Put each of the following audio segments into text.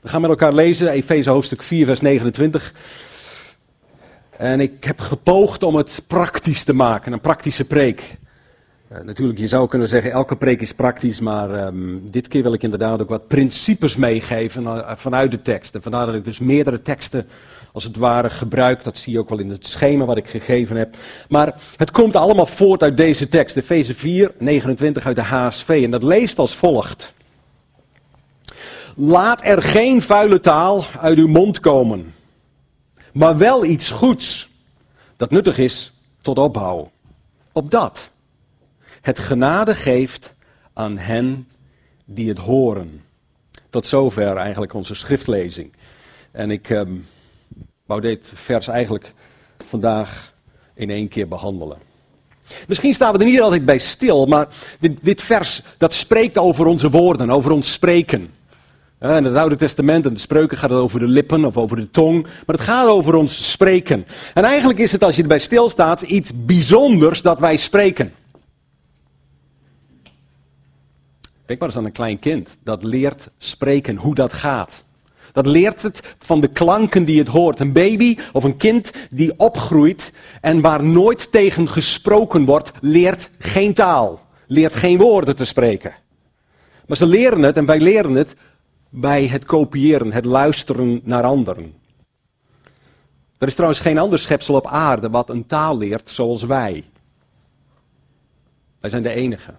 We gaan met elkaar lezen, Efeze hoofdstuk 4, vers 29. En ik heb gepoogd om het praktisch te maken, een praktische preek. Natuurlijk, je zou kunnen zeggen, elke preek is praktisch, maar dit keer wil ik inderdaad ook wat principes meegeven vanuit de tekst. En vandaar dat ik dus meerdere teksten als het ware gebruik. Dat zie je ook wel in het schema wat ik gegeven heb. Maar het komt allemaal voort uit deze tekst, Efeze 4, 29 uit de HSV. En dat leest als volgt. Laat er geen vuile taal uit uw mond komen, maar wel iets goeds, dat nuttig is tot opbouw. Opdat het genade geeft aan hen die het horen. Tot zover eigenlijk onze schriftlezing. En ik wou dit vers eigenlijk vandaag in één keer behandelen. Misschien staan we er niet altijd bij stil, maar dit vers dat spreekt over onze woorden, over ons spreken. In het Oude Testament en de Spreuken gaat het over de lippen of over de tong, maar het gaat over ons spreken. En eigenlijk is het, als je erbij stilstaat, iets bijzonders dat wij spreken. Denk maar eens aan een klein kind, dat leert spreken, hoe dat gaat. Dat leert het van de klanken die het hoort. Een baby of een kind die opgroeit en waar nooit tegen gesproken wordt, leert geen taal, leert geen woorden te spreken. Maar ze leren het en wij leren het bij het kopiëren, het luisteren naar anderen. Er is trouwens geen ander schepsel op aarde wat een taal leert zoals wij. Wij zijn de enige.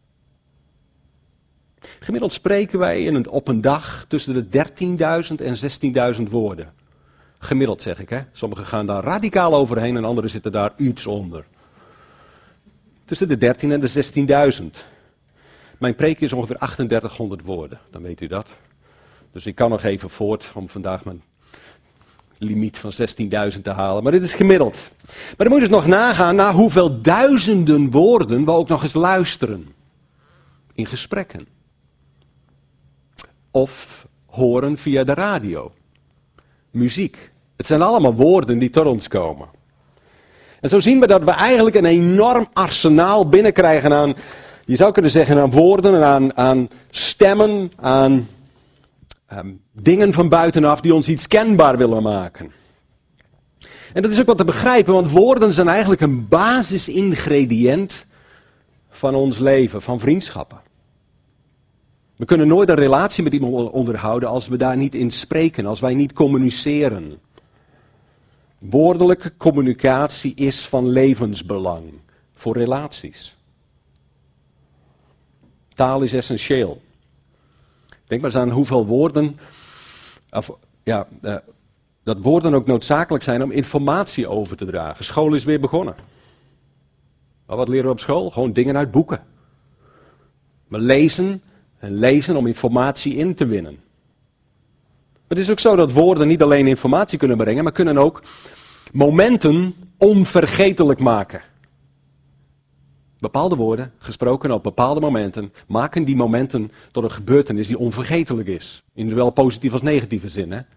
Gemiddeld spreken wij op een dag tussen de 13.000 en 16.000 woorden. Gemiddeld zeg ik, hè. Sommigen gaan daar radicaal overheen en anderen zitten daar iets onder. Tussen de 13 en de 16.000. Mijn preek is ongeveer 3800 woorden, dan weet u dat. Dus ik kan nog even voort om vandaag mijn limiet van 16.000 te halen. Maar dit is gemiddeld. Maar dan moet je dus nog nagaan naar hoeveel duizenden woorden we ook nog eens luisteren. In gesprekken. Of horen via de radio. Muziek. Het zijn allemaal woorden die tot ons komen. En zo zien we dat we eigenlijk een enorm arsenaal binnenkrijgen aan, je zou kunnen zeggen, aan woorden, aan stemmen, aan dingen van buitenaf die ons iets kenbaar willen maken. En dat is ook wat te begrijpen, want woorden zijn eigenlijk een basisingrediënt van ons leven, van vriendschappen. We kunnen nooit een relatie met iemand onderhouden als we daar niet in spreken, als wij niet communiceren. Woordelijke communicatie is van levensbelang voor relaties. Taal is essentieel. Denk maar eens aan hoeveel woorden, dat woorden ook noodzakelijk zijn om informatie over te dragen. School is weer begonnen. Maar wat leren we op school? Gewoon dingen uit boeken. We lezen en lezen om informatie in te winnen. Het is ook zo dat woorden niet alleen informatie kunnen brengen, maar kunnen ook momenten onvergetelijk maken. Bepaalde woorden, gesproken op bepaalde momenten, maken die momenten tot een gebeurtenis die onvergetelijk is. In zowel positieve als negatieve zin. Hè?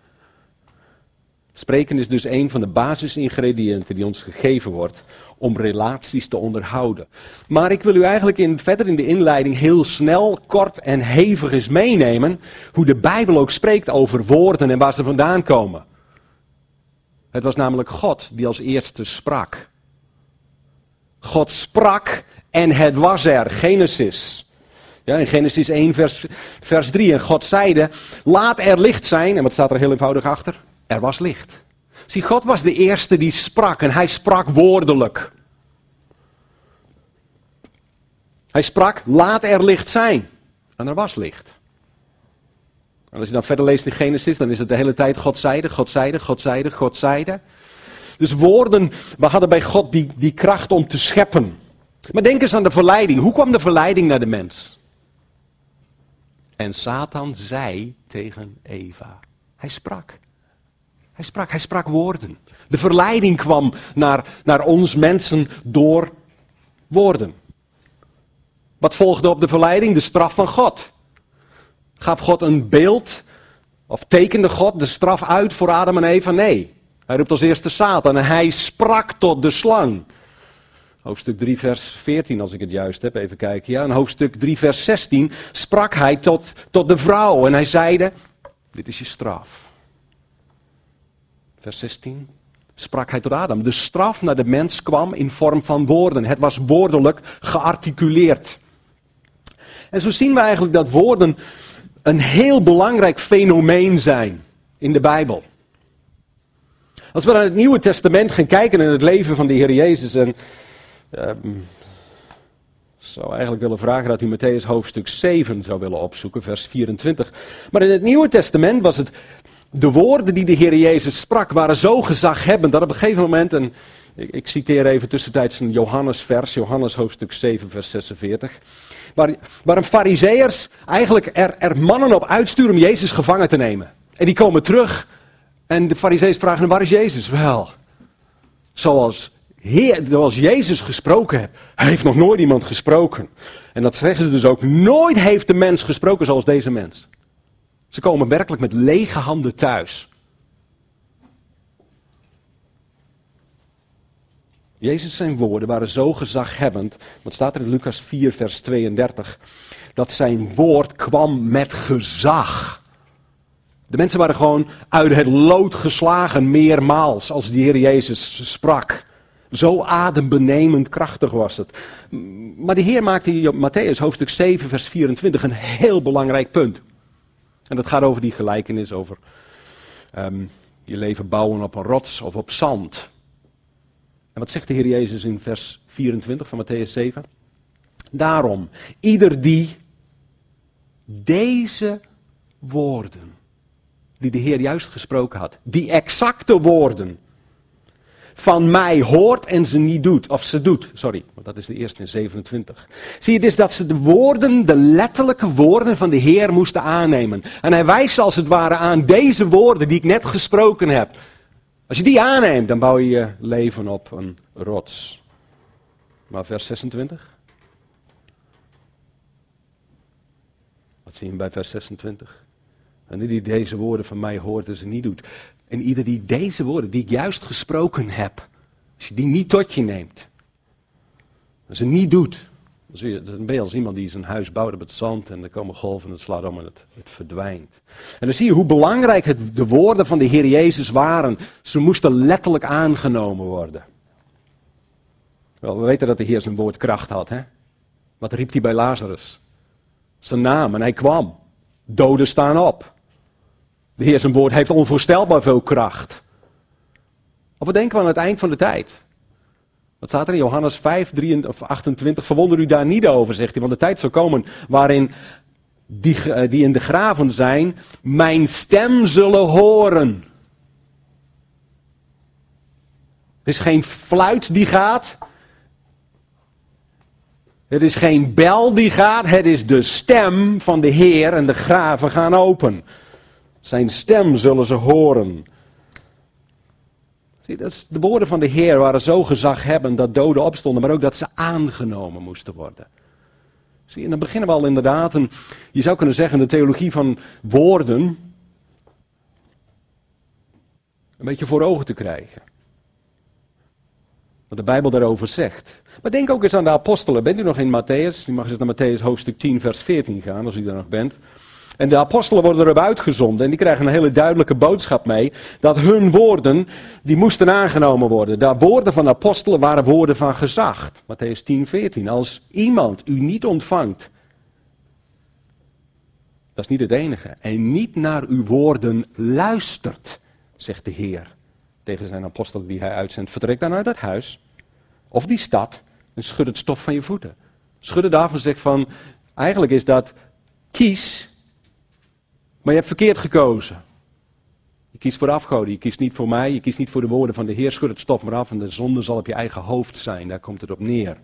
Spreken is dus een van de basisingrediënten die ons gegeven wordt om relaties te onderhouden. Maar ik wil u eigenlijk verder in de inleiding heel snel, kort en hevig eens meenemen hoe de Bijbel ook spreekt over woorden en waar ze vandaan komen. Het was namelijk God die als eerste sprak. God sprak en het was er. Genesis. Ja, in Genesis 1 vers 3. En God zeide, laat er licht zijn. En wat staat er heel eenvoudig achter? Er was licht. Zie, God was de eerste die sprak en hij sprak woordelijk. Hij sprak, laat er licht zijn. En er was licht. En als je dan verder leest in Genesis, dan is het de hele tijd God zeide, God zeide, God zeide, God zeide. Dus woorden, we hadden bij God die kracht om te scheppen. Maar denk eens aan de verleiding. Hoe kwam de verleiding naar de mens? En Satan zei tegen Eva. Hij sprak woorden. De verleiding kwam naar ons mensen door woorden. Wat volgde op de verleiding? De straf van God. Gaf God een beeld, of tekende God de straf uit voor Adam en Eva? Nee. Hij roept als eerste Satan en hij sprak tot de slang. Hoofdstuk 3 vers 14 als ik het juist heb, even kijken. Ja, in hoofdstuk 3 vers 16 sprak hij tot de vrouw en hij zeide, dit is je straf. Vers 16. Sprak hij tot Adam. De straf naar de mens kwam in vorm van woorden. Het was woordelijk gearticuleerd. En zo zien we eigenlijk dat woorden een heel belangrijk fenomeen zijn in de Bijbel. Als we naar het Nieuwe Testament gaan kijken in het leven van de Heer Jezus. En zou eigenlijk willen vragen dat u Mattheüs hoofdstuk 7 zou willen opzoeken, vers 24. Maar in het Nieuwe Testament was het, de woorden die de Heer Jezus sprak waren zo gezaghebbend dat op een gegeven moment, en ik citeer even tussentijds een Johannes-vers, Johannes hoofdstuk 7 vers 46. Waar een farizeeërs eigenlijk er mannen op uitsturen om Jezus gevangen te nemen. En die komen terug en de farizeeërs vragen, waar is Jezus? Wel, zoals Jezus gesproken heeft, heeft nog nooit iemand gesproken. En dat zeggen ze dus ook, nooit heeft de mens gesproken zoals deze mens. Ze komen werkelijk met lege handen thuis. Jezus zijn woorden waren zo gezaghebbend, wat staat er in Lucas 4 vers 32, dat zijn woord kwam met gezag. De mensen waren gewoon uit het lood geslagen meermaals als de Heer Jezus sprak. Zo adembenemend krachtig was het. Maar de Heer maakte hier op Mattheüs hoofdstuk 7 vers 24 een heel belangrijk punt. En dat gaat over die gelijkenis over je leven bouwen op een rots of op zand. En wat zegt de Heer Jezus in vers 24 van Mattheüs 7? Daarom, ieder die deze woorden, die de Heer juist gesproken had, die exacte woorden, van mij hoort en ze niet doet, of ze doet, sorry, want dat is de eerste in 27. Zie je dus dat ze de woorden, de letterlijke woorden van de Heer moesten aannemen. En hij wijst als het ware aan deze woorden die ik net gesproken heb. Als je die aanneemt, dan bouw je je leven op een rots. Maar vers 26? Wat zie je bij vers 26? En ieder die deze woorden van mij hoort en ze niet doet. En ieder die deze woorden, die ik juist gesproken heb, als je die niet tot je neemt, en ze niet doet, dan ben je als iemand die zijn huis bouwt op het zand en er komen golven en het slaat om en het verdwijnt. En dan zie je hoe belangrijk de woorden van de Heer Jezus waren. Ze moesten letterlijk aangenomen worden. Wel, we weten dat de Heer zijn woord kracht had. Hè? Wat riep hij bij Lazarus? Zijn naam en hij kwam. Doden staan op. De Heer zijn woord heeft onvoorstelbaar veel kracht. Of wat denken we aan het eind van de tijd? Wat staat er in Johannes 5, 28? Verwonder u daar niet over, zegt hij, want de tijd zal komen waarin die in de graven zijn, mijn stem zullen horen. Het is geen fluit die gaat. Het is geen bel die gaat. Het is de stem van de Heer en de graven gaan open. Zijn stem zullen ze horen. Zie, de woorden van de Heer waren zo gezaghebbend dat doden opstonden, maar ook dat ze aangenomen moesten worden. Zie, en dan beginnen we al inderdaad, je zou kunnen zeggen, de theologie van woorden een beetje voor ogen te krijgen. Wat de Bijbel daarover zegt. Maar denk ook eens aan de apostelen. Bent u nog in Mattheüs? U mag eens naar Mattheüs hoofdstuk 10 vers 14 gaan, als u daar nog bent. En de apostelen worden erop uitgezonden en die krijgen een hele duidelijke boodschap mee, dat hun woorden, die moesten aangenomen worden. De woorden van de apostelen waren woorden van gezag. Mattheüs 10, 14. Als iemand u niet ontvangt, dat is niet het enige, en niet naar uw woorden luistert, zegt de Heer tegen zijn apostelen die hij uitzendt, vertrek dan uit dat huis, of die stad, en schud het stof van je voeten. Schudden daarvan zegt van, eigenlijk is dat, kies, maar je hebt verkeerd gekozen. Je kiest voor de afgoden, je kiest niet voor mij, je kiest niet voor de woorden van de Heer. Schud het stof maar af en de zonde zal op je eigen hoofd zijn. Daar komt het op neer.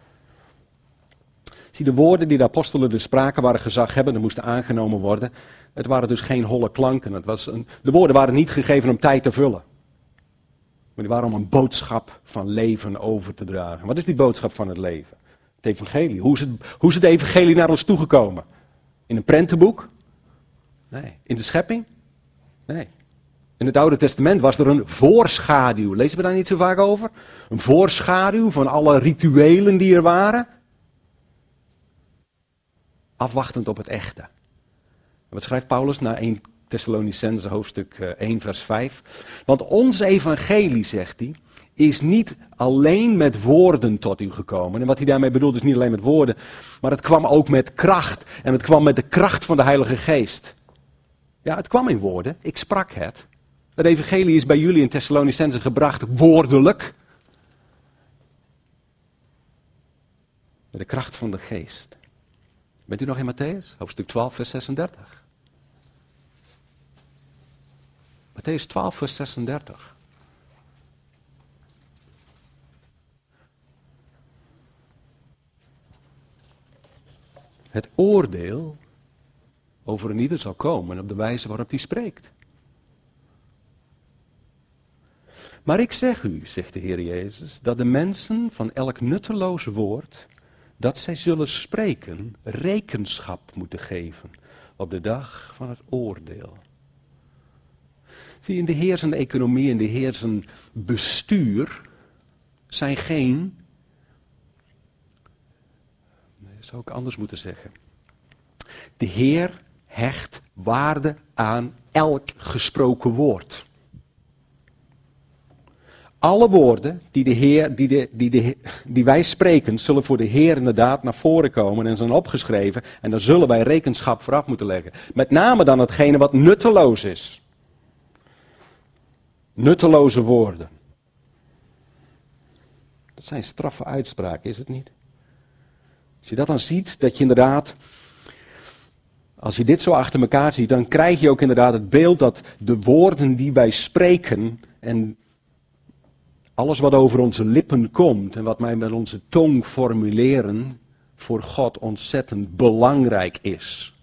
Zie, de woorden die de apostelen dus spraken waren gezaghebbend en moesten aangenomen worden. Het waren dus geen holle klanken. De woorden waren niet gegeven om tijd te vullen. Maar die waren om een boodschap van leven over te dragen. Wat is die boodschap van het leven? Het evangelie. Hoe is het evangelie naar ons toegekomen? In een prentenboek? Nee. In de schepping? Nee. In het Oude Testament was er een voorschaduw. Lezen we daar niet zo vaak over? Een voorschaduw van alle rituelen die er waren. Afwachtend op het echte. En wat schrijft Paulus na 1 Thessalonicenzen hoofdstuk 1 vers 5. Want ons evangelie, zegt hij, is niet alleen met woorden tot u gekomen. En wat hij daarmee bedoelt is niet alleen met woorden, maar het kwam ook met kracht. En het kwam met de kracht van de Heilige Geest. Ja, het kwam in woorden. Ik sprak het. Het evangelie is bij jullie in Thessalonicenzen gebracht woordelijk. Met de kracht van de Geest. Bent u nog in Matthäus? Hoofdstuk 12 vers 36. Matthäus 12 vers 36. Het oordeel over een ieder zal komen op de wijze waarop hij spreekt. Maar ik zeg u, zegt de Heer Jezus, dat de mensen van elk nutteloos woord dat zij zullen spreken, rekenschap moeten geven op de dag van het oordeel. Zie, in de heersende economie, in de heersende bestuur zijn geen, dat zou ik anders moeten zeggen. De Heer hecht waarde aan elk gesproken woord. Alle woorden die, de Heer, die wij spreken, zullen voor de Heer inderdaad naar voren komen en zijn opgeschreven. En daar zullen wij rekenschap vooraf moeten leggen. Met name dan hetgene wat nutteloos is. Nutteloze woorden. Dat zijn straffe uitspraken, is het niet? Als je dat dan ziet, dat je inderdaad, als je dit zo achter elkaar ziet, dan krijg je ook inderdaad het beeld dat de woorden die wij spreken en alles wat over onze lippen komt en wat wij met onze tong formuleren, voor God ontzettend belangrijk is.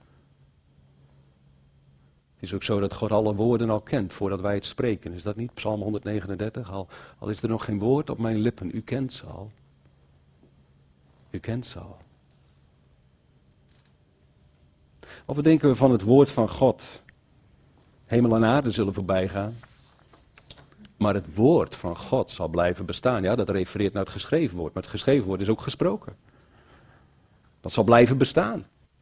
Het is ook zo dat God alle woorden al kent voordat wij het spreken. Is dat niet? Psalm 139, al is er nog geen woord op mijn lippen, u kent ze al. U kent ze al. Of wat denken we van het woord van God? Hemel en aarde zullen voorbij gaan. Maar het woord van God zal blijven bestaan. Ja, dat refereert naar het geschreven woord. Maar het geschreven woord is ook gesproken. Dat zal blijven bestaan.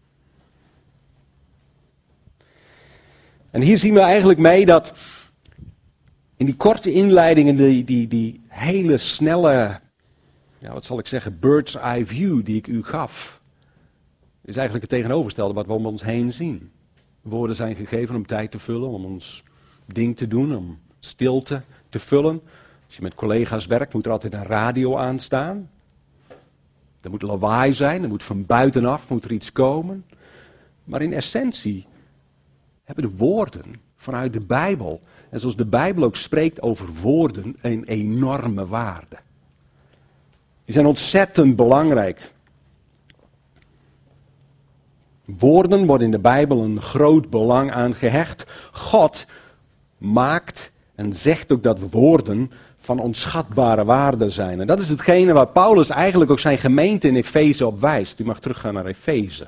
En hier zien we eigenlijk mee dat in die korte inleidingen, die hele snelle, ja, wat zal ik zeggen, bird's eye view die ik u gaf, is eigenlijk het tegenovergestelde wat we om ons heen zien. Woorden zijn gegeven om tijd te vullen, om ons ding te doen, om stilte te vullen. Als je met collega's werkt, moet er altijd een radio aanstaan. Er moet lawaai zijn, er moet van buitenaf moet er iets komen. Maar in essentie hebben de woorden vanuit de Bijbel, en zoals de Bijbel ook spreekt over woorden, een enorme waarde. Die zijn ontzettend belangrijk. Woorden worden in de Bijbel een groot belang aan gehecht. God maakt en zegt ook dat woorden van onschatbare waarde zijn. En dat is hetgene waar Paulus eigenlijk ook zijn gemeente in Efeze op wijst. U mag teruggaan naar Efeze.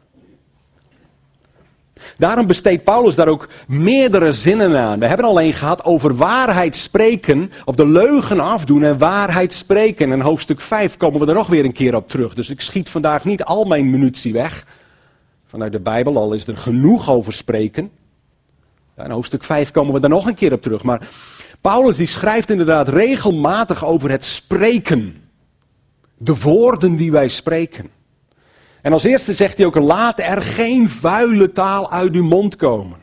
Daarom besteedt Paulus daar ook meerdere zinnen aan. We hebben alleen gehad over waarheid spreken, of de leugen afdoen en waarheid spreken. En in hoofdstuk 5 komen we er nog weer een keer op terug. Dus ik schiet vandaag niet al mijn munitie weg vanuit de Bijbel, al is er genoeg over spreken. Ja, in hoofdstuk 5 komen we daar nog een keer op terug. Maar Paulus die schrijft inderdaad regelmatig over het spreken. De woorden die wij spreken. En als eerste zegt hij ook, laat er geen vuile taal uit uw mond komen.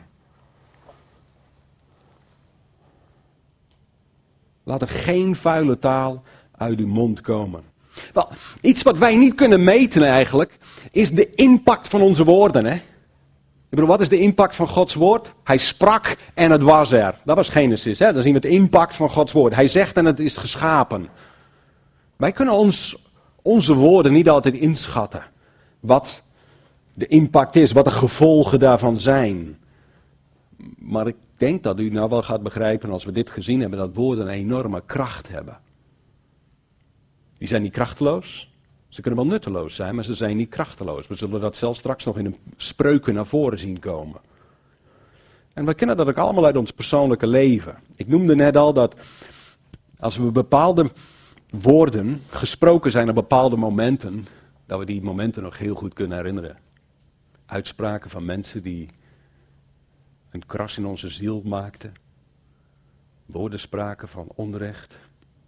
Laat er geen vuile taal uit uw mond komen. Wel, iets wat wij niet kunnen meten eigenlijk, is de impact van onze woorden. Hè? Ik bedoel, wat is de impact van Gods woord? Hij sprak en het was er. Dat was Genesis, hè? Dan zien we het impact van Gods woord. Hij zegt en het is geschapen. Wij kunnen onze woorden niet altijd inschatten. Wat de impact is, wat de gevolgen daarvan zijn. Maar ik denk dat u nou wel gaat begrijpen, als we dit gezien hebben, dat woorden een enorme kracht hebben. Die zijn niet krachteloos. Ze kunnen wel nutteloos zijn, maar ze zijn niet krachteloos. We zullen dat zelfs straks nog in een spreuken naar voren zien komen. En we kennen dat ook allemaal uit ons persoonlijke leven. Ik noemde net al dat als we bepaalde woorden gesproken zijn op bepaalde momenten, dat we die momenten nog heel goed kunnen herinneren. Uitspraken van mensen die een kras in onze ziel maakte. Woorden spraken van onrecht.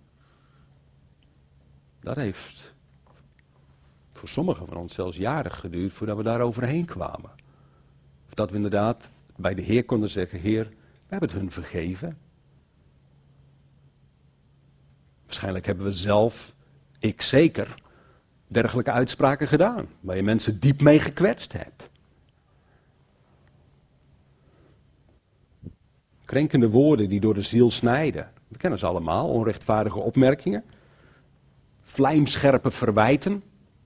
Dat heeft voor sommigen van ons zelfs jaren geduurd voordat we daar overheen kwamen. Of dat we inderdaad bij de Heer konden zeggen, Heer, we hebben het hun vergeven. Waarschijnlijk hebben we zelf, ik zeker, dergelijke uitspraken gedaan. Waar je mensen diep mee gekwetst hebt. Krenkende woorden die door de ziel snijden. We kennen ze allemaal, onrechtvaardige opmerkingen. Vlijmscherpe verwijten.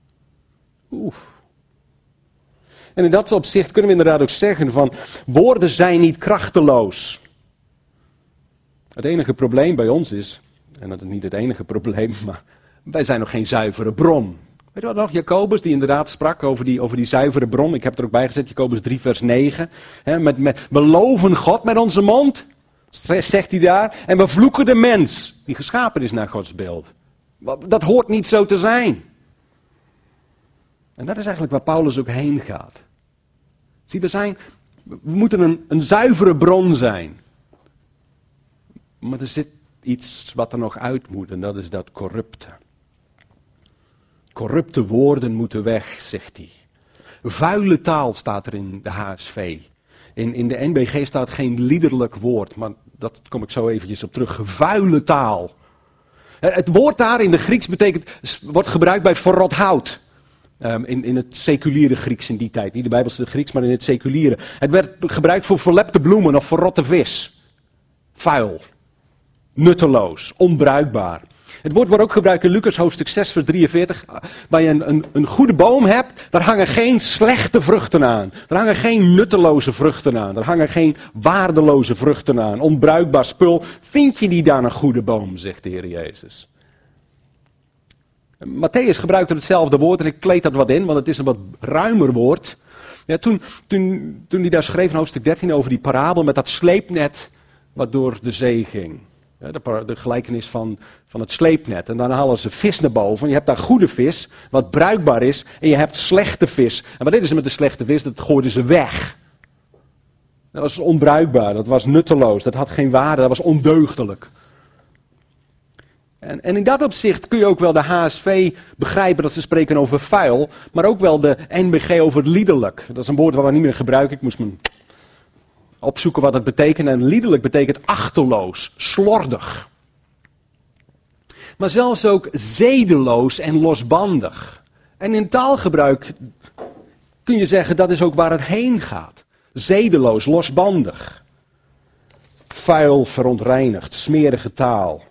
En in dat opzicht kunnen we inderdaad ook zeggen van, woorden zijn niet krachteloos. Het enige probleem bij ons is, en dat is niet het enige probleem, maar wij zijn nog geen zuivere bron. Weet je wat nog? Jacobus die inderdaad sprak over die zuivere bron. Ik heb er ook bij gezet, Jacobus 3 vers 9. We loven God met onze mond, zegt hij daar. En we vloeken de mens, die geschapen is naar Gods beeld. Dat hoort niet zo te zijn. En dat is eigenlijk waar Paulus ook heen gaat. Zie, we moeten een zuivere bron zijn. Maar er zit iets wat er nog uit moet en dat is dat corrupte. Corrupte woorden moeten weg, zegt hij. Vuile taal staat er in de HSV. In de NBG staat geen liederlijk woord, maar dat kom ik zo eventjes op terug. Vuile taal. Het woord daar in de Grieks wordt gebruikt bij verrot hout. In het seculiere Grieks in die tijd. Niet de Bijbelse Grieks, maar in het seculiere. Het werd gebruikt voor verlepte bloemen of verrotte vis. Vuil. Nutteloos. Onbruikbaar. Het woord wordt ook gebruikt in Lucas hoofdstuk 6 vers 43. Waar je een goede boom hebt, daar hangen geen slechte vruchten aan. Daar hangen geen nutteloze vruchten aan. Daar hangen geen waardeloze vruchten aan. Onbruikbaar spul. Vind je die dan een goede boom, zegt de Heer Jezus. Matthäus gebruikte hetzelfde woord en ik kleed dat wat in, want het is een wat ruimer woord. Ja, toen hij daar schreef in hoofdstuk 13 over die parabel met dat sleepnet wat door de zee ging. Ja, de gelijkenis van het sleepnet. En dan halen ze vis naar boven. Je hebt daar goede vis, wat bruikbaar is, en je hebt slechte vis. En wat deden ze met de slechte vis? Dat gooiden ze weg. Dat was onbruikbaar, dat was nutteloos, dat had geen waarde, dat was ondeugdelijk. En in dat opzicht kun je ook wel de HSV begrijpen dat ze spreken over vuil, maar ook wel de NBG over liederlijk. Dat is een woord wat we niet meer gebruiken. Ik moest me opzoeken wat het betekent. En liederlijk betekent achterloos, slordig. Maar zelfs ook zedeloos en losbandig. En in taalgebruik kun je zeggen dat is ook waar het heen gaat. Zedeloos, losbandig. Vuil, verontreinigd, smerige taal.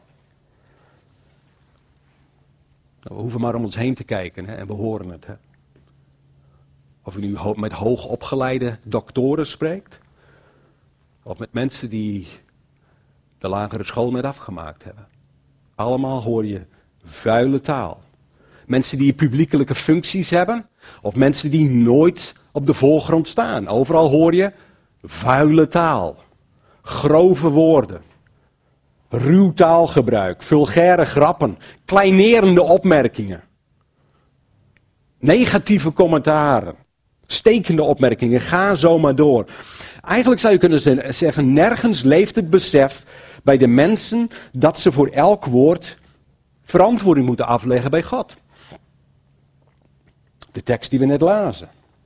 We hoeven maar om ons heen te kijken en we horen het. Hè. Of u nu met hoogopgeleide doktoren spreekt. Of met mensen die de lagere school net afgemaakt hebben. Allemaal hoor je vuile taal. Mensen die publiekelijke functies hebben. Of mensen die nooit op de voorgrond staan. Overal hoor je vuile taal. Grove woorden. Ruw taalgebruik, vulgaire grappen, kleinerende opmerkingen, negatieve commentaren, stekende opmerkingen, ga zo maar door. Eigenlijk zou je kunnen zeggen, nergens leeft het besef bij de mensen dat ze voor elk woord verantwoording moeten afleggen bij God. De tekst die we net lazen.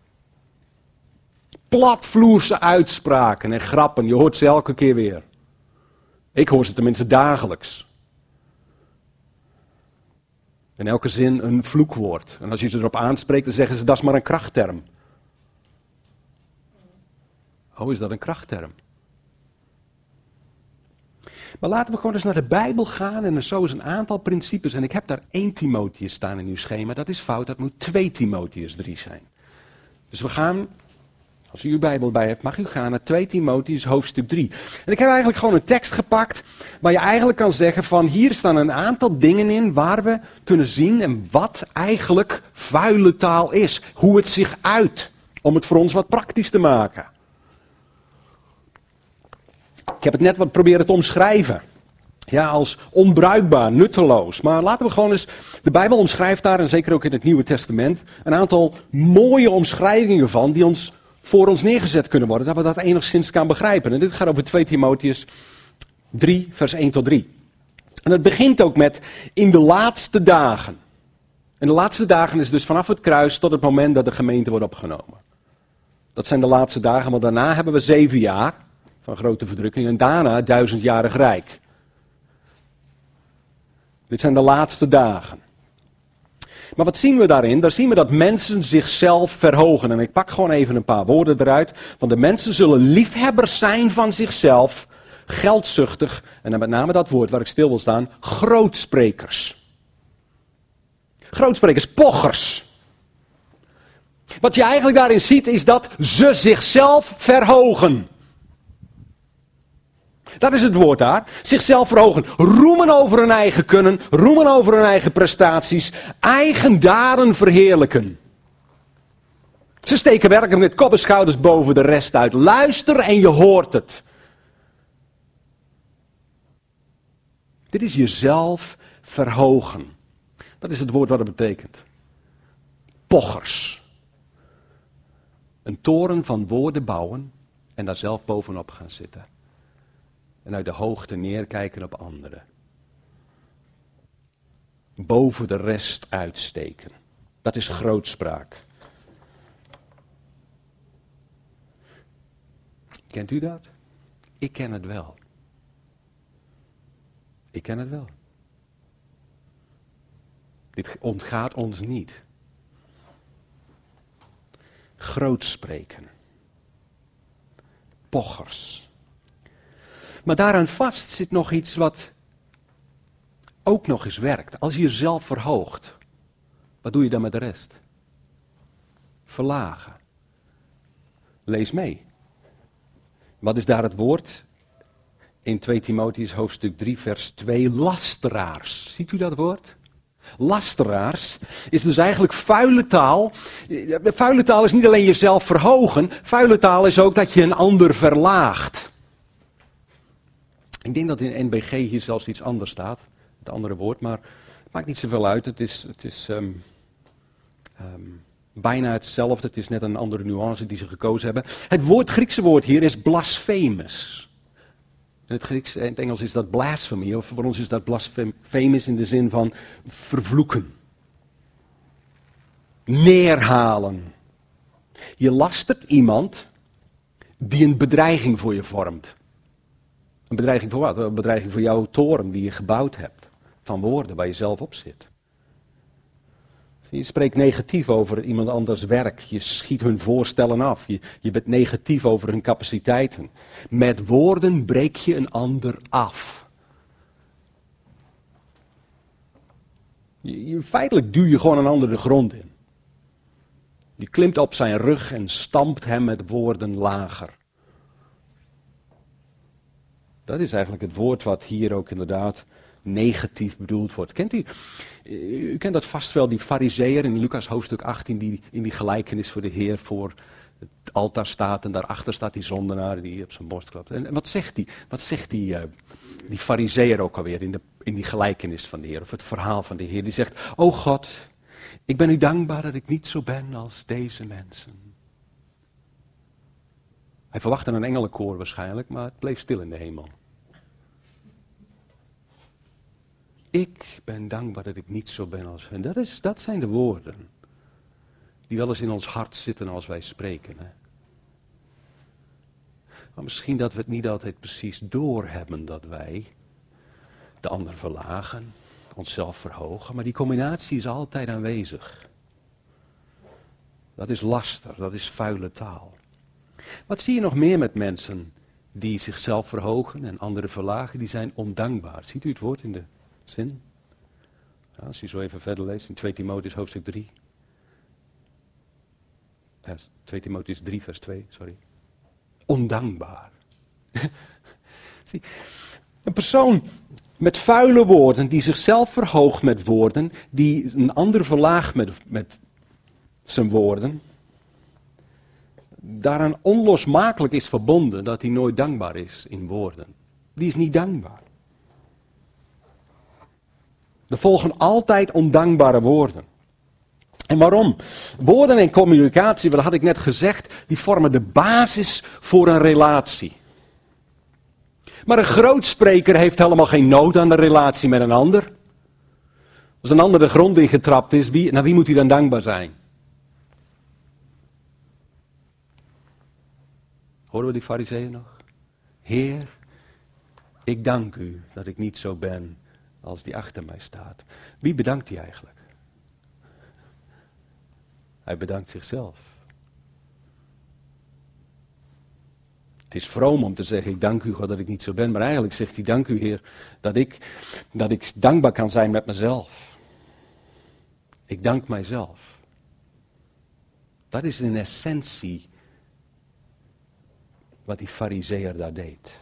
Platvloerse uitspraken en grappen, je hoort ze elke keer weer. Ik hoor ze tenminste dagelijks. In elke zin een vloekwoord. En als je ze erop aanspreekt, dan zeggen ze dat is maar een krachtterm. Oh, is dat een krachtterm? Maar laten we gewoon eens naar de Bijbel gaan en er zo is een aantal principes. En ik heb daar 1 Timotheus staan in uw schema. Dat is fout, dat moet 2 Timotheus 3 zijn. Dus we gaan... Als u uw Bijbel bij heeft, mag u gaan naar 2 Timotheus hoofdstuk 3. En ik heb eigenlijk gewoon een tekst gepakt waar je eigenlijk kan zeggen van hier staan een aantal dingen in waar we kunnen zien en wat eigenlijk vuile taal is. Hoe het zich uit, om het voor ons wat praktisch te maken. Ik heb het net wat proberen te omschrijven. Ja, als onbruikbaar, nutteloos. Maar laten we gewoon eens, de Bijbel omschrijft daar, en zeker ook in het Nieuwe Testament, een aantal mooie omschrijvingen van die ons voor ons neergezet kunnen worden, dat we dat enigszins kan begrijpen. En dit gaat over 2 Timotheüs 3, vers 1 tot 3. En het begint ook met in de laatste dagen. En de laatste dagen is dus vanaf het kruis tot het moment dat de gemeente wordt opgenomen. Dat zijn de laatste dagen, want daarna hebben we 7 jaar van grote verdrukking en daarna 1000-jarig rijk. Dit zijn de laatste dagen. Maar wat zien we daarin? Daar zien we dat mensen zichzelf verhogen. En ik pak gewoon even een paar woorden eruit. Want de mensen zullen liefhebbers zijn van zichzelf, geldzuchtig, en dan met name dat woord waar ik stil wil staan, grootsprekers. Grootsprekers, pochers. Wat je eigenlijk daarin ziet is dat ze zichzelf verhogen. Dat is het woord daar. Zichzelf verhogen. Roemen over hun eigen kunnen. Roemen over hun eigen prestaties. Eigen daden verheerlijken. Ze steken werkelijk met kop en schouders boven de rest uit. Luister en je hoort het. Dit is jezelf verhogen. Dat is het woord wat het betekent. Pochers. Een toren van woorden bouwen en daar zelf bovenop gaan zitten. En uit de hoogte neerkijken op anderen. Boven de rest uitsteken. Dat is grootspraak. Kent u dat? Ik ken het wel. Ik ken het wel. Dit ontgaat ons niet. Grootspreken. Pochers. Maar daaraan vast zit nog iets wat ook nog eens werkt. Als je jezelf verhoogt, wat doe je dan met de rest? Verlagen. Lees mee. Wat is daar het woord? In 2 Timotheüs hoofdstuk 3 vers 2, lasteraars. Ziet u dat woord? Lasteraars is dus eigenlijk vuile taal. Vuile taal is niet alleen jezelf verhogen, vuile taal is ook dat je een ander verlaagt. Ik denk dat in NBG hier zelfs iets anders staat, het andere woord, maar het maakt niet zoveel uit. Het is bijna hetzelfde, het is net een andere nuance die ze gekozen hebben. Het Griekse woord hier is blasphemous. In het Engels is dat blasphemy, of voor ons is dat blasphemous in de zin van vervloeken. Neerhalen. Je lastert iemand die een bedreiging voor je vormt. Een bedreiging voor wat? Een bedreiging voor jouw toren die je gebouwd hebt. Van woorden waar je zelf op zit. Je spreekt negatief over iemand anders werk. Je schiet hun voorstellen af. Je bent negatief over hun capaciteiten. Met woorden breek je een ander af. Feitelijk duw je gewoon een ander de grond in. Je klimt op zijn rug en stampt hem met woorden lager. Dat is eigenlijk het woord wat hier ook inderdaad negatief bedoeld wordt. Kent u kent dat vast wel, die farizeeër in Lucas hoofdstuk 18, die in die gelijkenis voor de Heer voor het altaar staat en daarachter staat die zondenaar die op zijn borst klopt. En wat zegt die? Wat zegt die farizeeër ook alweer in die gelijkenis van de Heer, of het verhaal van de Heer? Die zegt, o God, ik ben u dankbaar dat ik niet zo ben als deze mensen. Hij verwachtte een engelenkoor waarschijnlijk, maar het bleef stil in de hemel. Ik ben dankbaar dat ik niet zo ben als hen. Dat zijn de woorden die wel eens in ons hart zitten als wij spreken. Hè? Maar misschien dat we het niet altijd precies doorhebben dat wij de ander verlagen, onszelf verhogen. Maar die combinatie is altijd aanwezig. Dat is laster, dat is vuile taal. Wat zie je nog meer met mensen die zichzelf verhogen en anderen verlagen? Die zijn ondankbaar. Ziet u het woord in de zin? Ja, als je zo even verder leest in 2 Timotheüs hoofdstuk 3. 2 Timotheüs 3 vers 2, sorry. Ondankbaar. Zie, een persoon met vuile woorden, die zichzelf verhoogt met woorden, die een ander verlaagt met zijn woorden, daaraan onlosmakelijk is verbonden dat hij nooit dankbaar is in woorden. Die is niet dankbaar. Er volgen altijd ondankbare woorden. En waarom? Woorden en communicatie, dat had ik net gezegd, die vormen de basis voor een relatie. Maar een grootspreker heeft helemaal geen nood aan de relatie met een ander. Als een ander de grond ingetrapt is, naar wie moet hij dan dankbaar zijn? Horen we die farizeeën nog? Heer, ik dank u dat ik niet zo ben als die achter mij staat. Wie bedankt hij eigenlijk? Hij bedankt zichzelf. Het is vroom om te zeggen, ik dank u God dat ik niet zo ben. Maar eigenlijk zegt hij, dank u Heer, dat ik dankbaar kan zijn met mezelf. Ik dank mijzelf. Dat is in essentie wat die farizeeër daar deed.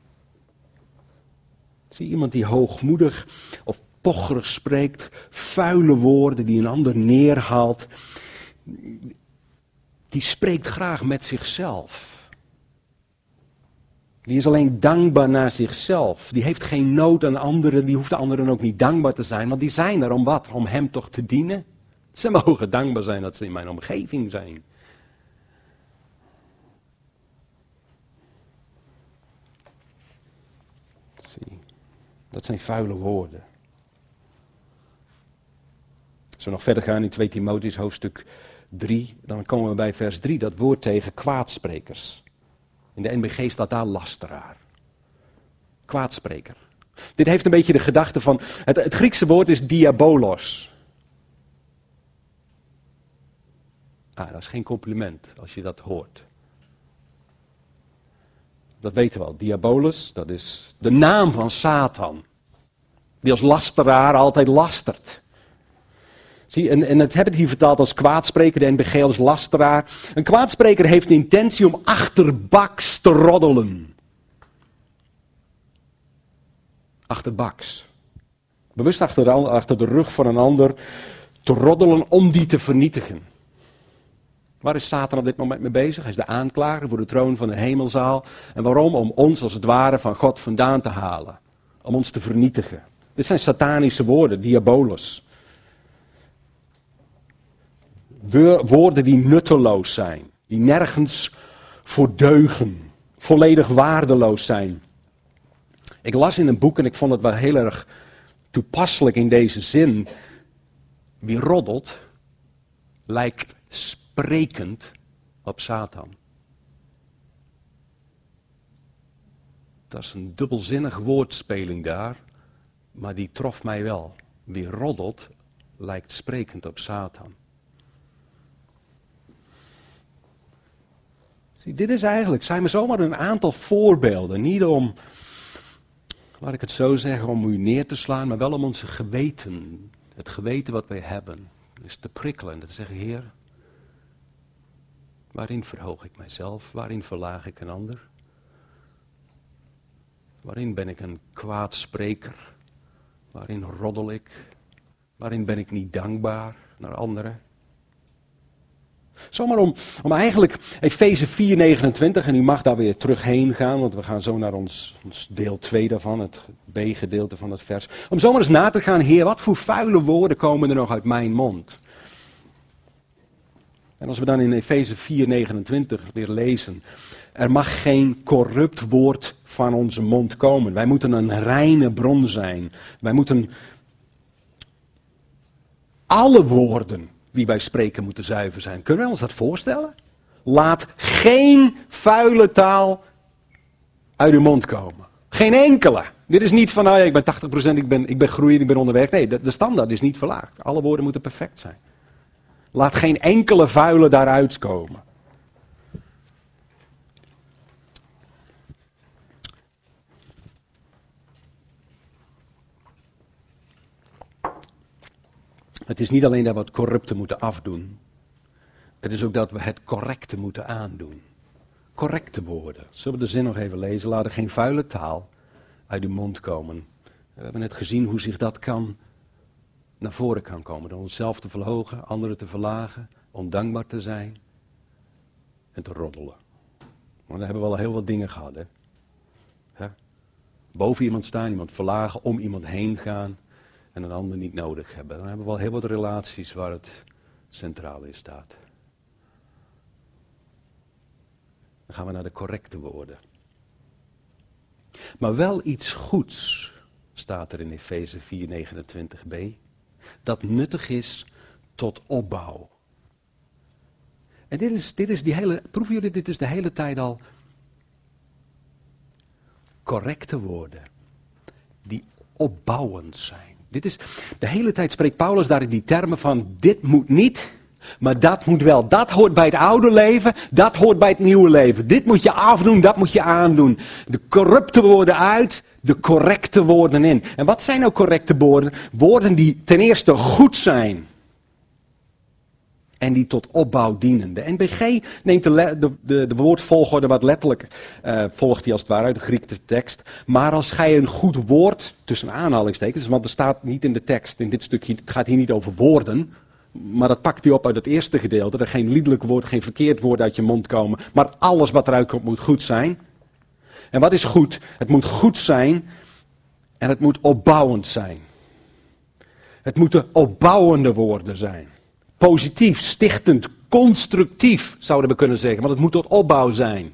Zie iemand die hoogmoedig of pocherig spreekt, vuile woorden die een ander neerhaalt. Die spreekt graag met zichzelf. Die is alleen dankbaar naar zichzelf. Die heeft geen nood aan anderen, die hoeft de anderen ook niet dankbaar te zijn. Want die zijn er om wat? Om hem toch te dienen? Ze mogen dankbaar zijn dat ze in mijn omgeving zijn. Zie, dat zijn vuile woorden. Als we nog verder gaan in 2 Timotheüs hoofdstuk 3, dan komen we bij vers 3, dat woord tegen kwaadsprekers. In de NBG staat daar lasteraar. Kwaadspreker. Dit heeft een beetje de gedachte van, het Griekse woord is diabolos. Dat is geen compliment als je dat hoort. Dat weten we al. Diabolos, dat is de naam van Satan. Die als lasteraar altijd lastert. Zie, en het hebben hier vertaald als kwaadspreker, de NBG als lasteraar. Een kwaadspreker heeft de intentie om achterbaks te roddelen. Achterbaks. Bewust achter de rug van een ander te roddelen om die te vernietigen. Waar is Satan op dit moment mee bezig? Hij is de aanklager voor de troon van de hemelzaal. En waarom? Om ons als het ware van God vandaan te halen. Om ons te vernietigen. Dit zijn satanische woorden, diabolos. Woorden die nutteloos zijn. Die nergens voor deugen. Volledig waardeloos zijn. Ik las in een boek en ik vond het wel heel erg toepasselijk in deze zin. Wie roddelt, lijkt sprekend op Satan. Dat is een dubbelzinnig woordspeling daar, maar die trof mij wel. Wie roddelt, lijkt sprekend op Satan. Zie, dit is eigenlijk, zijn maar zomaar een aantal voorbeelden. Niet om, laat ik het zo zeggen, om u neer te slaan, maar wel om onze geweten, het geweten wat wij hebben, is te prikkelen en te zeggen, Heer, waarin verhoog ik mijzelf? Waarin verlaag ik een ander? Waarin ben ik een kwaadspreker? Waarin roddel ik? Waarin ben ik niet dankbaar naar anderen? Zomaar om eigenlijk Efeze 4:29, en u mag daar weer terug heen gaan, want we gaan zo naar ons deel 2 daarvan, het B-gedeelte van het vers. Om zomaar eens na te gaan, Heer, wat voor vuile woorden komen er nog uit mijn mond? En als we dan in Efeze 4:29 weer lezen, er mag geen corrupt woord van onze mond komen. Wij moeten een reine bron zijn. Wij moeten alle woorden die wij spreken moeten zuiver zijn. Kunnen we ons dat voorstellen? Laat geen vuile taal uit uw mond komen. Geen enkele. Dit is niet van, nou ja, ik ben 80%, ik ben groeiend, ik ben onderweg. Nee, de standaard is niet verlaagd. Alle woorden moeten perfect zijn. Laat geen enkele vuile daaruit komen. Het is niet alleen dat we het corrupte moeten afdoen. Het is ook dat we het correcte moeten aandoen. Correcte woorden. Zullen we de zin nog even lezen? Laat er geen vuile taal uit uw mond komen. We hebben net gezien hoe zich dat naar voren kan komen. Door onszelf te verhogen, anderen te verlagen, ondankbaar te zijn en te roddelen. Maar daar hebben we al heel wat dingen gehad. Hè? Ja? Boven iemand staan, iemand verlagen, om iemand heen gaan en een ander niet nodig hebben. Dan hebben we al heel wat relaties waar het centraal in staat. Dan gaan we naar de correcte woorden. Maar wel iets goeds, staat er in Efeze 4:29b, dat nuttig is tot opbouw. En dit is die hele, proeven jullie, dit is de hele tijd al correcte woorden, die opbouwend zijn. De hele tijd spreekt Paulus daar in die termen van, dit moet niet, maar dat moet wel. Dat hoort bij het oude leven, dat hoort bij het nieuwe leven. Dit moet je afdoen, dat moet je aandoen. De corrupte woorden uit, de correcte woorden in. En wat zijn nou correcte woorden? Woorden die ten eerste goed zijn. En die tot opbouw dienen. De NBG neemt de woordvolgorde wat letterlijk, volgt die als het ware uit de Griekse tekst. Maar als gij een goed woord, tussen aanhalingstekens, want er staat niet in de tekst, in dit stukje, het gaat hier niet over woorden. Maar dat pakt hij op uit het eerste gedeelte. Er geen liederlijk woord, geen verkeerd woord uit je mond komen. Maar alles wat eruit komt moet goed zijn. En wat is goed? Het moet goed zijn en het moet opbouwend zijn. Het moeten opbouwende woorden zijn. Positief, stichtend, constructief zouden we kunnen zeggen. Want het moet tot opbouw zijn.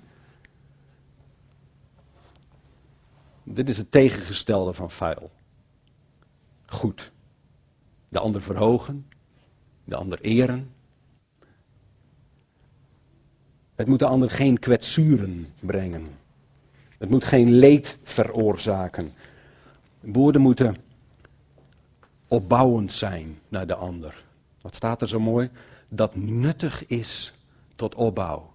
Dit is het tegengestelde van vuil. Goed. De ander verhogen. De ander eren. Het moet de ander geen kwetsuren brengen. Het moet geen leed veroorzaken. Woorden moeten opbouwend zijn naar de ander. Wat staat er zo mooi? Dat nuttig is tot opbouw.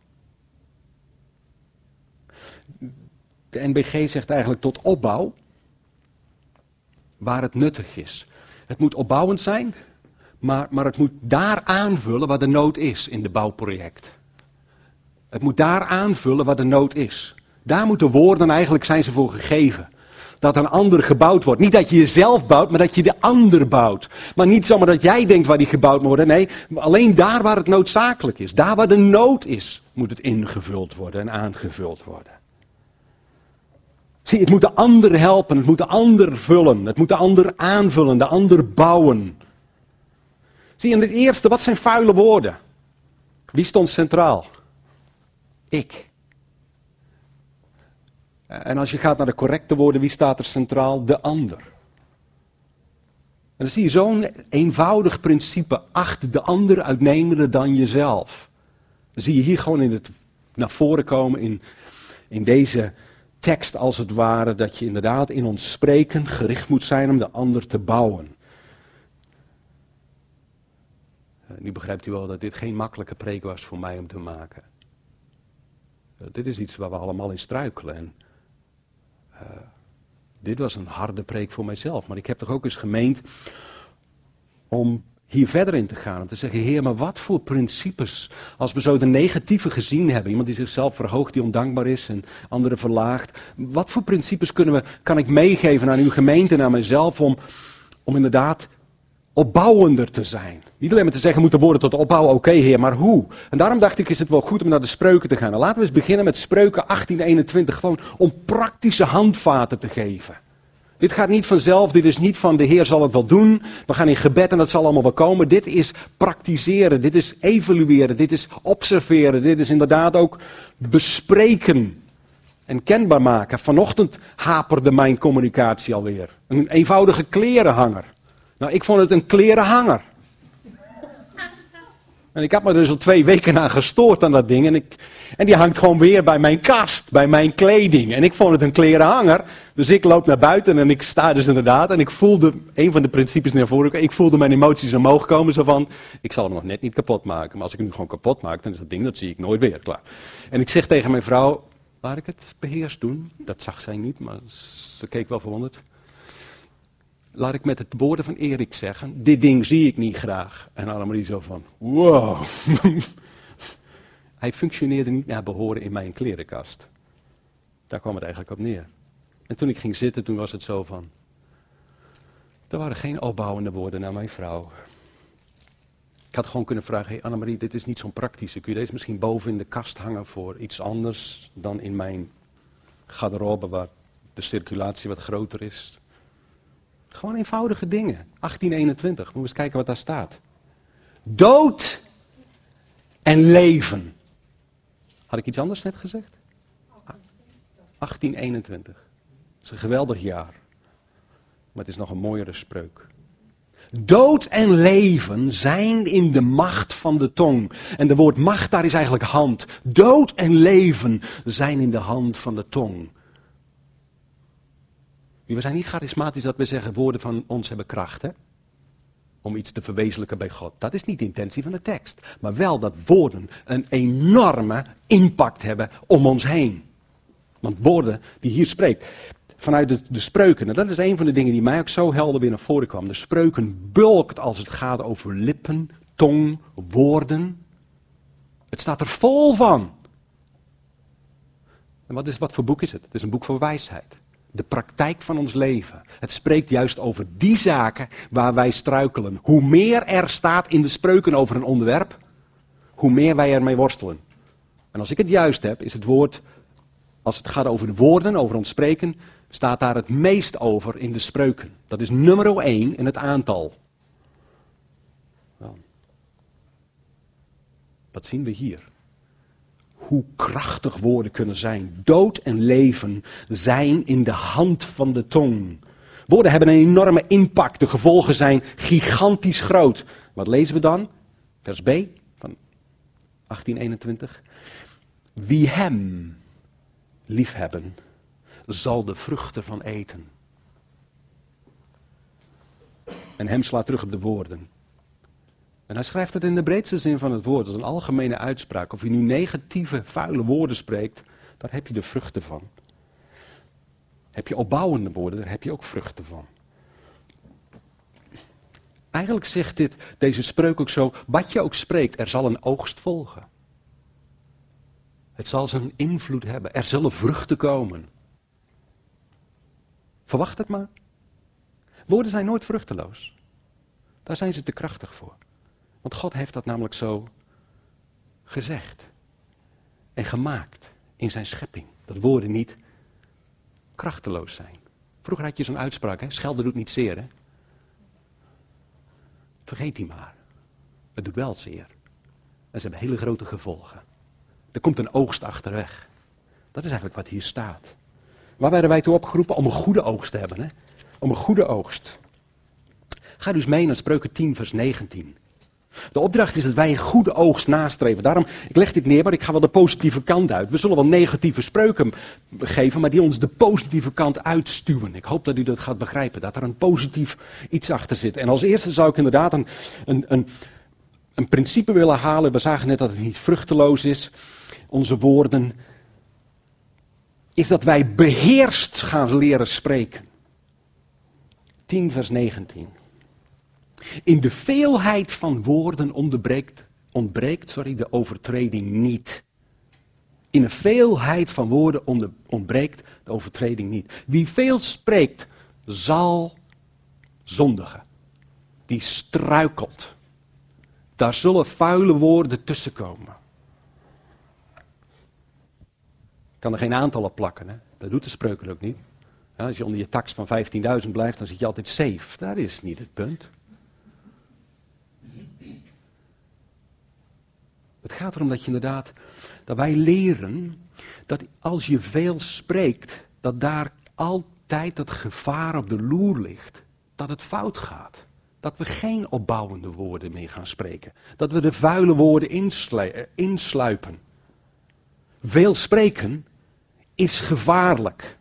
De NBG zegt eigenlijk tot opbouw waar het nuttig is. Het moet opbouwend zijn, maar het moet daar aanvullen waar de nood is in de bouwproject. Het moet daar aanvullen waar de nood is. Daar moeten woorden, eigenlijk zijn ze voor gegeven. Dat een ander gebouwd wordt. Niet dat je jezelf bouwt, maar dat je de ander bouwt. Maar niet zomaar dat jij denkt waar die gebouwd moet worden. Nee, alleen daar waar het noodzakelijk is. Daar waar de nood is, moet het ingevuld worden en aangevuld worden. Zie, het moet de ander helpen, het moet de ander vullen. Het moet de ander aanvullen, de ander bouwen. Zie, in het eerste, wat zijn vuile woorden? Wie stond centraal? Ik. En als je gaat naar de correcte woorden, wie staat er centraal? De ander. En dan zie je zo'n eenvoudig principe. Acht de ander uitnemender dan jezelf. Dan zie je hier gewoon naar voren komen in deze tekst als het ware. Dat je inderdaad in ons spreken gericht moet zijn om de ander te bouwen. Nu begrijpt u wel dat dit geen makkelijke preek was voor mij om te maken. Dit is iets waar we allemaal in struikelen. En dit was een harde preek voor mijzelf. Maar ik heb toch ook eens gemeend om hier verder in te gaan. Om te zeggen, Heer, maar wat voor principes, als we zo de negatieve gezien hebben. Iemand die zichzelf verhoogt, die ondankbaar is en anderen verlaagt. Wat voor principes kan ik meegeven aan uw gemeente en aan mijzelf om inderdaad opbouwender te zijn. Niet alleen maar te zeggen, moeten woorden tot opbouwen, oké, Heer, maar hoe? En daarom dacht ik, is het wel goed om naar de Spreuken te gaan. En laten we eens beginnen met Spreuken 18:21, gewoon om praktische handvaten te geven. Dit gaat niet vanzelf, dit is niet van de Heer zal het wel doen, we gaan in gebed en dat zal allemaal wel komen. Dit is praktiseren, dit is evalueren, dit is observeren, dit is inderdaad ook bespreken en kenbaar maken. Vanochtend haperde mijn communicatie alweer. Een eenvoudige klerenhanger. Nou, ik vond het een klerenhanger. En ik had me er dus al 2 weken aan gestoord aan dat ding. En die hangt gewoon weer bij mijn kast, bij mijn kleding. En ik vond het een klerenhanger. Dus ik loop naar buiten en ik sta dus inderdaad. En ik voelde, een van de principes naar voren, ik voelde mijn emoties omhoog komen. Zo van, ik zal hem nog net niet kapot maken. Maar als ik hem nu gewoon kapot maak, dan is dat ding, dat zie ik nooit weer. Klaar. En ik zeg tegen mijn vrouw, laat ik het beheerst doen. Dat zag zij niet, maar ze keek wel verwonderd. Laat ik met het woorden van Erik zeggen, dit ding zie ik niet graag. En Annemarie zo van, wow. Hij functioneerde niet naar behoren in mijn klerenkast. Daar kwam het eigenlijk op neer. En toen ik ging zitten, toen was het zo van, er waren geen opbouwende woorden naar mijn vrouw. Ik had gewoon kunnen vragen, hey Annemarie, dit is niet zo'n praktische. Kun je deze misschien boven in de kast hangen voor iets anders dan in mijn garderobe waar de circulatie wat groter is? Gewoon eenvoudige dingen. 18:21, moet eens kijken wat daar staat. Dood en leven. Had ik iets anders net gezegd? 1821. Dat is een geweldig jaar. Maar het is nog een mooiere spreuk. Dood en leven zijn in de macht van de tong. En de woord macht daar is eigenlijk hand. Dood en leven zijn in de hand van de tong. We zijn niet charismatisch dat we zeggen woorden van ons hebben kracht, hè? Om iets te verwezenlijken bij God. Dat is niet de intentie van de tekst. Maar wel dat woorden een enorme impact hebben om ons heen. Want woorden die hier spreekt, vanuit de spreuken, en dat is een van de dingen die mij ook zo helder weer naar voren kwam. De spreuken bulkt als het gaat over lippen, tong, woorden. Het staat er vol van. En wat voor boek is het? Het is een boek voor wijsheid. De praktijk van ons leven. Het spreekt juist over die zaken waar wij struikelen. Hoe meer er staat in de spreuken over een onderwerp, hoe meer wij ermee worstelen. En als ik het juist heb, is het woord, als het gaat over de woorden, over ons spreken, staat daar het meest over in de spreuken. Dat is nummer 1 in het aantal. Nou, wat zien we hier? Hoe krachtig woorden kunnen zijn. Dood en leven zijn in de hand van de tong. Woorden hebben een enorme impact. De gevolgen zijn gigantisch groot. Wat lezen we dan? Vers B van 1821. Wie hem liefhebben, zal de vruchten van eten. En hem slaat terug op de woorden. En hij schrijft het in de breedste zin van het woord. Dat is een algemene uitspraak. Of je nu negatieve, vuile woorden spreekt, daar heb je de vruchten van. Heb je opbouwende woorden, daar heb je ook vruchten van. Eigenlijk zegt deze spreuk ook zo, wat je ook spreekt, er zal een oogst volgen. Het zal zijn invloed hebben. Er zullen vruchten komen. Verwacht het maar. Woorden zijn nooit vruchteloos. Daar zijn ze te krachtig voor. Want God heeft dat namelijk zo gezegd en gemaakt in zijn schepping. Dat woorden niet krachteloos zijn. Vroeger had je zo'n uitspraak, hè? Schelden doet niet zeer. Hè? Vergeet die maar. Het doet wel zeer. En ze hebben hele grote gevolgen. Er komt een oogst achterweg. Dat is eigenlijk wat hier staat. Waar werden wij toe opgeroepen? Om een goede oogst te hebben. Hè? Om een goede oogst. Ga dus mee naar Spreuken 10 vers 19. De opdracht is dat wij een goede oogst nastreven. Daarom, ik leg dit neer, maar ik ga wel de positieve kant uit. We zullen wel negatieve spreuken geven, maar die ons de positieve kant uitstuwen. Ik hoop dat u dat gaat begrijpen, dat er een positief iets achter zit. En als eerste zou ik inderdaad een principe willen halen. We zagen net dat het niet vruchteloos is. Onze woorden. Is dat wij beheerst gaan leren spreken. 10 vers 19. In de veelheid van woorden ontbreekt de overtreding niet. In een veelheid van woorden ontbreekt de overtreding niet. Wie veel spreekt, zal zondigen. Die struikelt. Daar zullen vuile woorden tussen komen. Ik kan er geen aantallen plakken, hè? Dat doet de spreuken ook niet. Ja, als je onder je tax van 15.000 blijft, dan zit je altijd safe. Dat is niet het punt. Het gaat erom dat dat wij leren dat als je veel spreekt, dat daar altijd het gevaar op de loer ligt. Dat het fout gaat. Dat we geen opbouwende woorden meer gaan spreken. Dat we de vuile woorden insluipen. Veel spreken is gevaarlijk.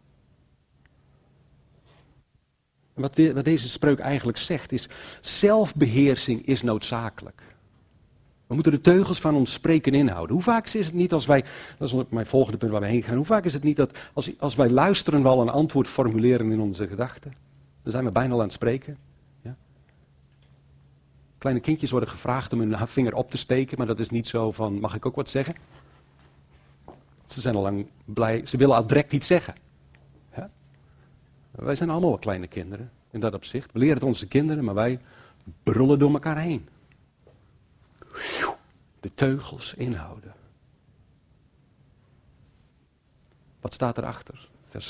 Wat deze spreuk eigenlijk zegt is, zelfbeheersing is noodzakelijk. We moeten de teugels van ons spreken inhouden. Hoe vaak is het niet als wij, dat is mijn volgende punt waar we heen gaan, hoe vaak is het niet dat als wij luisteren wel een antwoord formuleren in onze gedachten? Dan zijn we bijna al aan het spreken. Ja? Kleine kindjes worden gevraagd om hun vinger op te steken, maar dat is niet zo van, mag ik ook wat zeggen? Ze zijn al lang blij, ze willen al direct iets zeggen. Ja? Wij zijn allemaal wel kleine kinderen, in dat opzicht. We leren het onze kinderen, maar wij brullen door elkaar heen. De teugels inhouden. Wat staat erachter?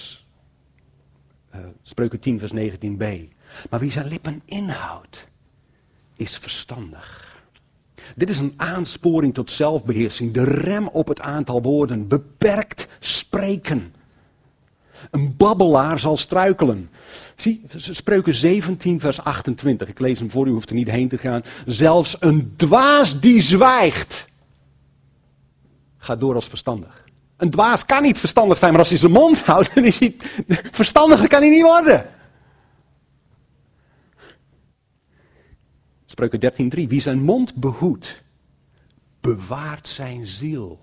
Spreuken 10 vers 19b. Maar wie zijn lippen inhoudt, is verstandig. Dit is een aansporing tot zelfbeheersing. De rem op het aantal woorden. Beperkt spreken. Een babbelaar zal struikelen. Zie, Spreuken 17 vers 28. Ik lees hem voor, u hoeft er niet heen te gaan. Zelfs een dwaas die zwijgt, gaat door als verstandig. Een dwaas kan niet verstandig zijn, maar als hij zijn mond houdt, dan is hij... Verstandiger kan hij niet worden. Spreuken 13:3. Wie zijn mond behoedt, bewaart zijn ziel.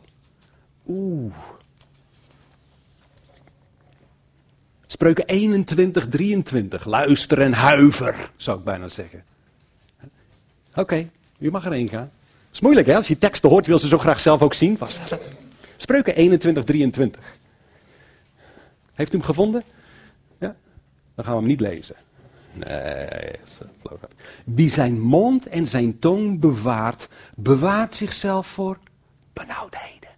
Spreuken 21:23. Luister en huiver, zou ik bijna zeggen. Oké, u mag erheen gaan. Het is moeilijk, hè? Als je teksten hoort, wil ze zo graag zelf ook zien. Spreuken 21:23. Heeft u hem gevonden? Ja? Dan gaan we hem niet lezen. Nee. Wie zijn mond en zijn tong bewaart, bewaart zichzelf voor benauwdheden.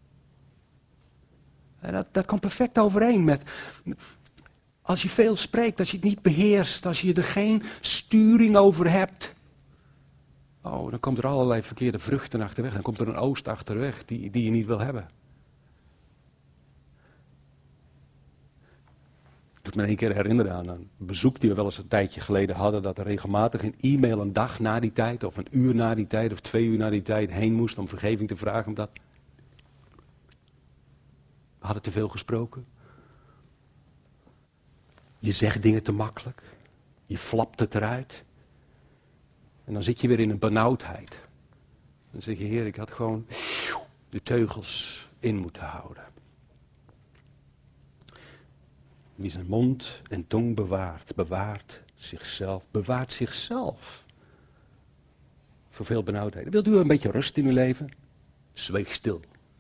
Dat komt perfect overeen met... Als je veel spreekt, als je het niet beheerst, als je er geen sturing over hebt. Oh, dan komt er allerlei verkeerde vruchten achterweg. Dan komt er een oost achterweg die je niet wil hebben. Doet me één keer herinneren aan een bezoek die we wel eens een tijdje geleden hadden. Dat er regelmatig een e-mail een dag na die tijd, of een uur na die tijd, of 2 uur na die tijd heen moest om vergeving te vragen. Omdat we hadden te veel gesproken. Je zegt dingen te makkelijk. Je flapt het eruit. En dan zit je weer in een benauwdheid. Dan zeg je, Heer, ik had gewoon de teugels in moeten houden. Wie zijn mond en tong bewaart, bewaart zichzelf. Voor veel benauwdheden. Wilt u een beetje rust in uw leven? Zweeg stil.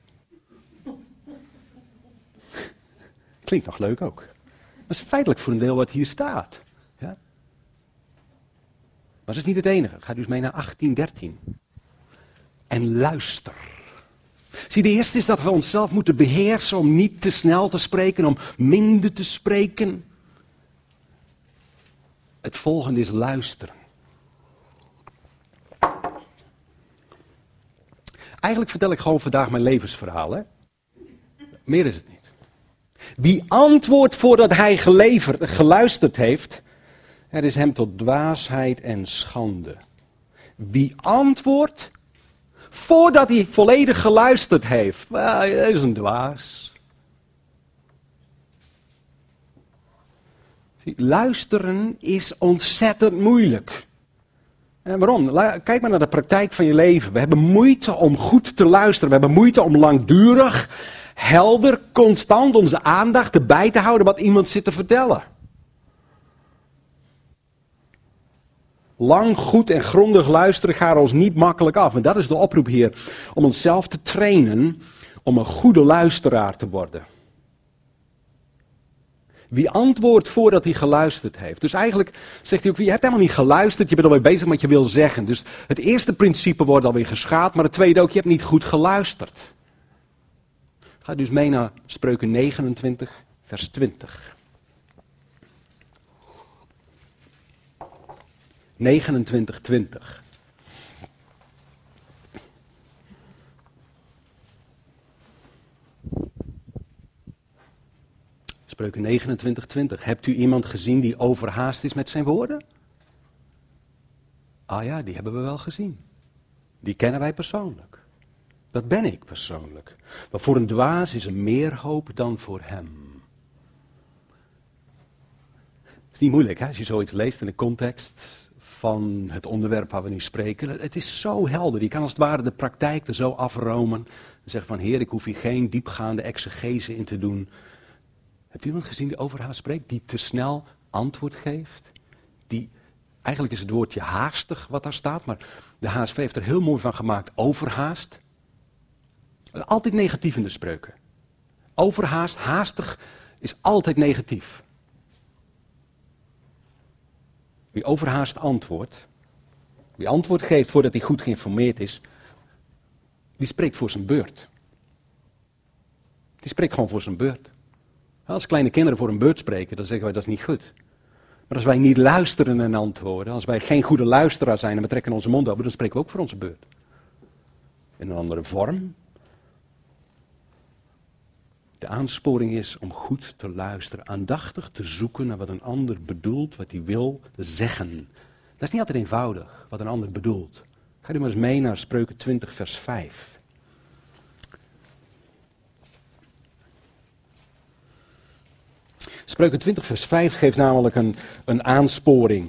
Klinkt nog leuk ook. Dat is feitelijk voor een deel wat hier staat. Ja? Maar dat is niet het enige. Ga dus mee naar 18:13. En luister. Zie, de eerste is dat we onszelf moeten beheersen om niet te snel te spreken, om minder te spreken. Het volgende is luisteren. Eigenlijk vertel ik gewoon vandaag mijn levensverhaal, hè? Meer is het niet. Wie antwoordt voordat hij geluisterd heeft, er is hem tot dwaasheid en schande. Wie antwoordt voordat hij volledig geluisterd heeft, hij is een dwaas. Luisteren is ontzettend moeilijk. En waarom? Kijk maar naar de praktijk van je leven. We hebben moeite om goed te luisteren. We hebben moeite om langdurig, helder, constant onze aandacht erbij te houden wat iemand zit te vertellen. Lang, goed en grondig luisteren gaat ons niet makkelijk af. En dat is de oproep hier. Om onszelf te trainen om een goede luisteraar te worden. Wie antwoordt voordat hij geluisterd heeft. Dus eigenlijk zegt hij ook, je hebt helemaal niet geluisterd, je bent alweer bezig met wat je wil zeggen. Dus het eerste principe wordt alweer geschaad, maar het tweede ook, je hebt niet goed geluisterd. Ga dus mee naar Spreuken 29, vers 20. 29:20. Spreuken 29:20. Hebt u iemand gezien die overhaast is met zijn woorden? Ah ja, die hebben we wel gezien. Die kennen wij persoonlijk. Dat ben ik persoonlijk. Maar voor een dwaas is er meer hoop dan voor hem. Het is niet moeilijk, hè, als je zoiets leest in de context van het onderwerp waar we nu spreken. Het is zo helder. Je kan als het ware de praktijk er zo afromen. En zeggen van, Heer, ik hoef hier geen diepgaande exegese in te doen. Hebt u iemand gezien die overhaast spreekt? Die te snel antwoord geeft? Eigenlijk is het woordje haastig wat daar staat. Maar de HSV heeft er heel mooi van gemaakt. Overhaast. Altijd negatief in de spreuken. Overhaast, haastig is altijd negatief. Wie overhaast antwoordt, wie antwoord geeft voordat hij goed geïnformeerd is, die spreekt voor zijn beurt. Die spreekt gewoon voor zijn beurt. Als kleine kinderen voor een beurt spreken, dan zeggen wij dat is niet goed. Maar als wij niet luisteren en antwoorden, als wij geen goede luisteraar zijn en we trekken onze mond open, dan spreken we ook voor onze beurt. in een andere vorm. De aansporing is om goed te luisteren, aandachtig te zoeken naar wat een ander bedoelt, wat hij wil zeggen. Dat is niet altijd eenvoudig, wat een ander bedoelt. Ga u maar eens mee naar Spreuken 20 vers 5. Spreuken 20 vers 5 geeft namelijk een aansporing.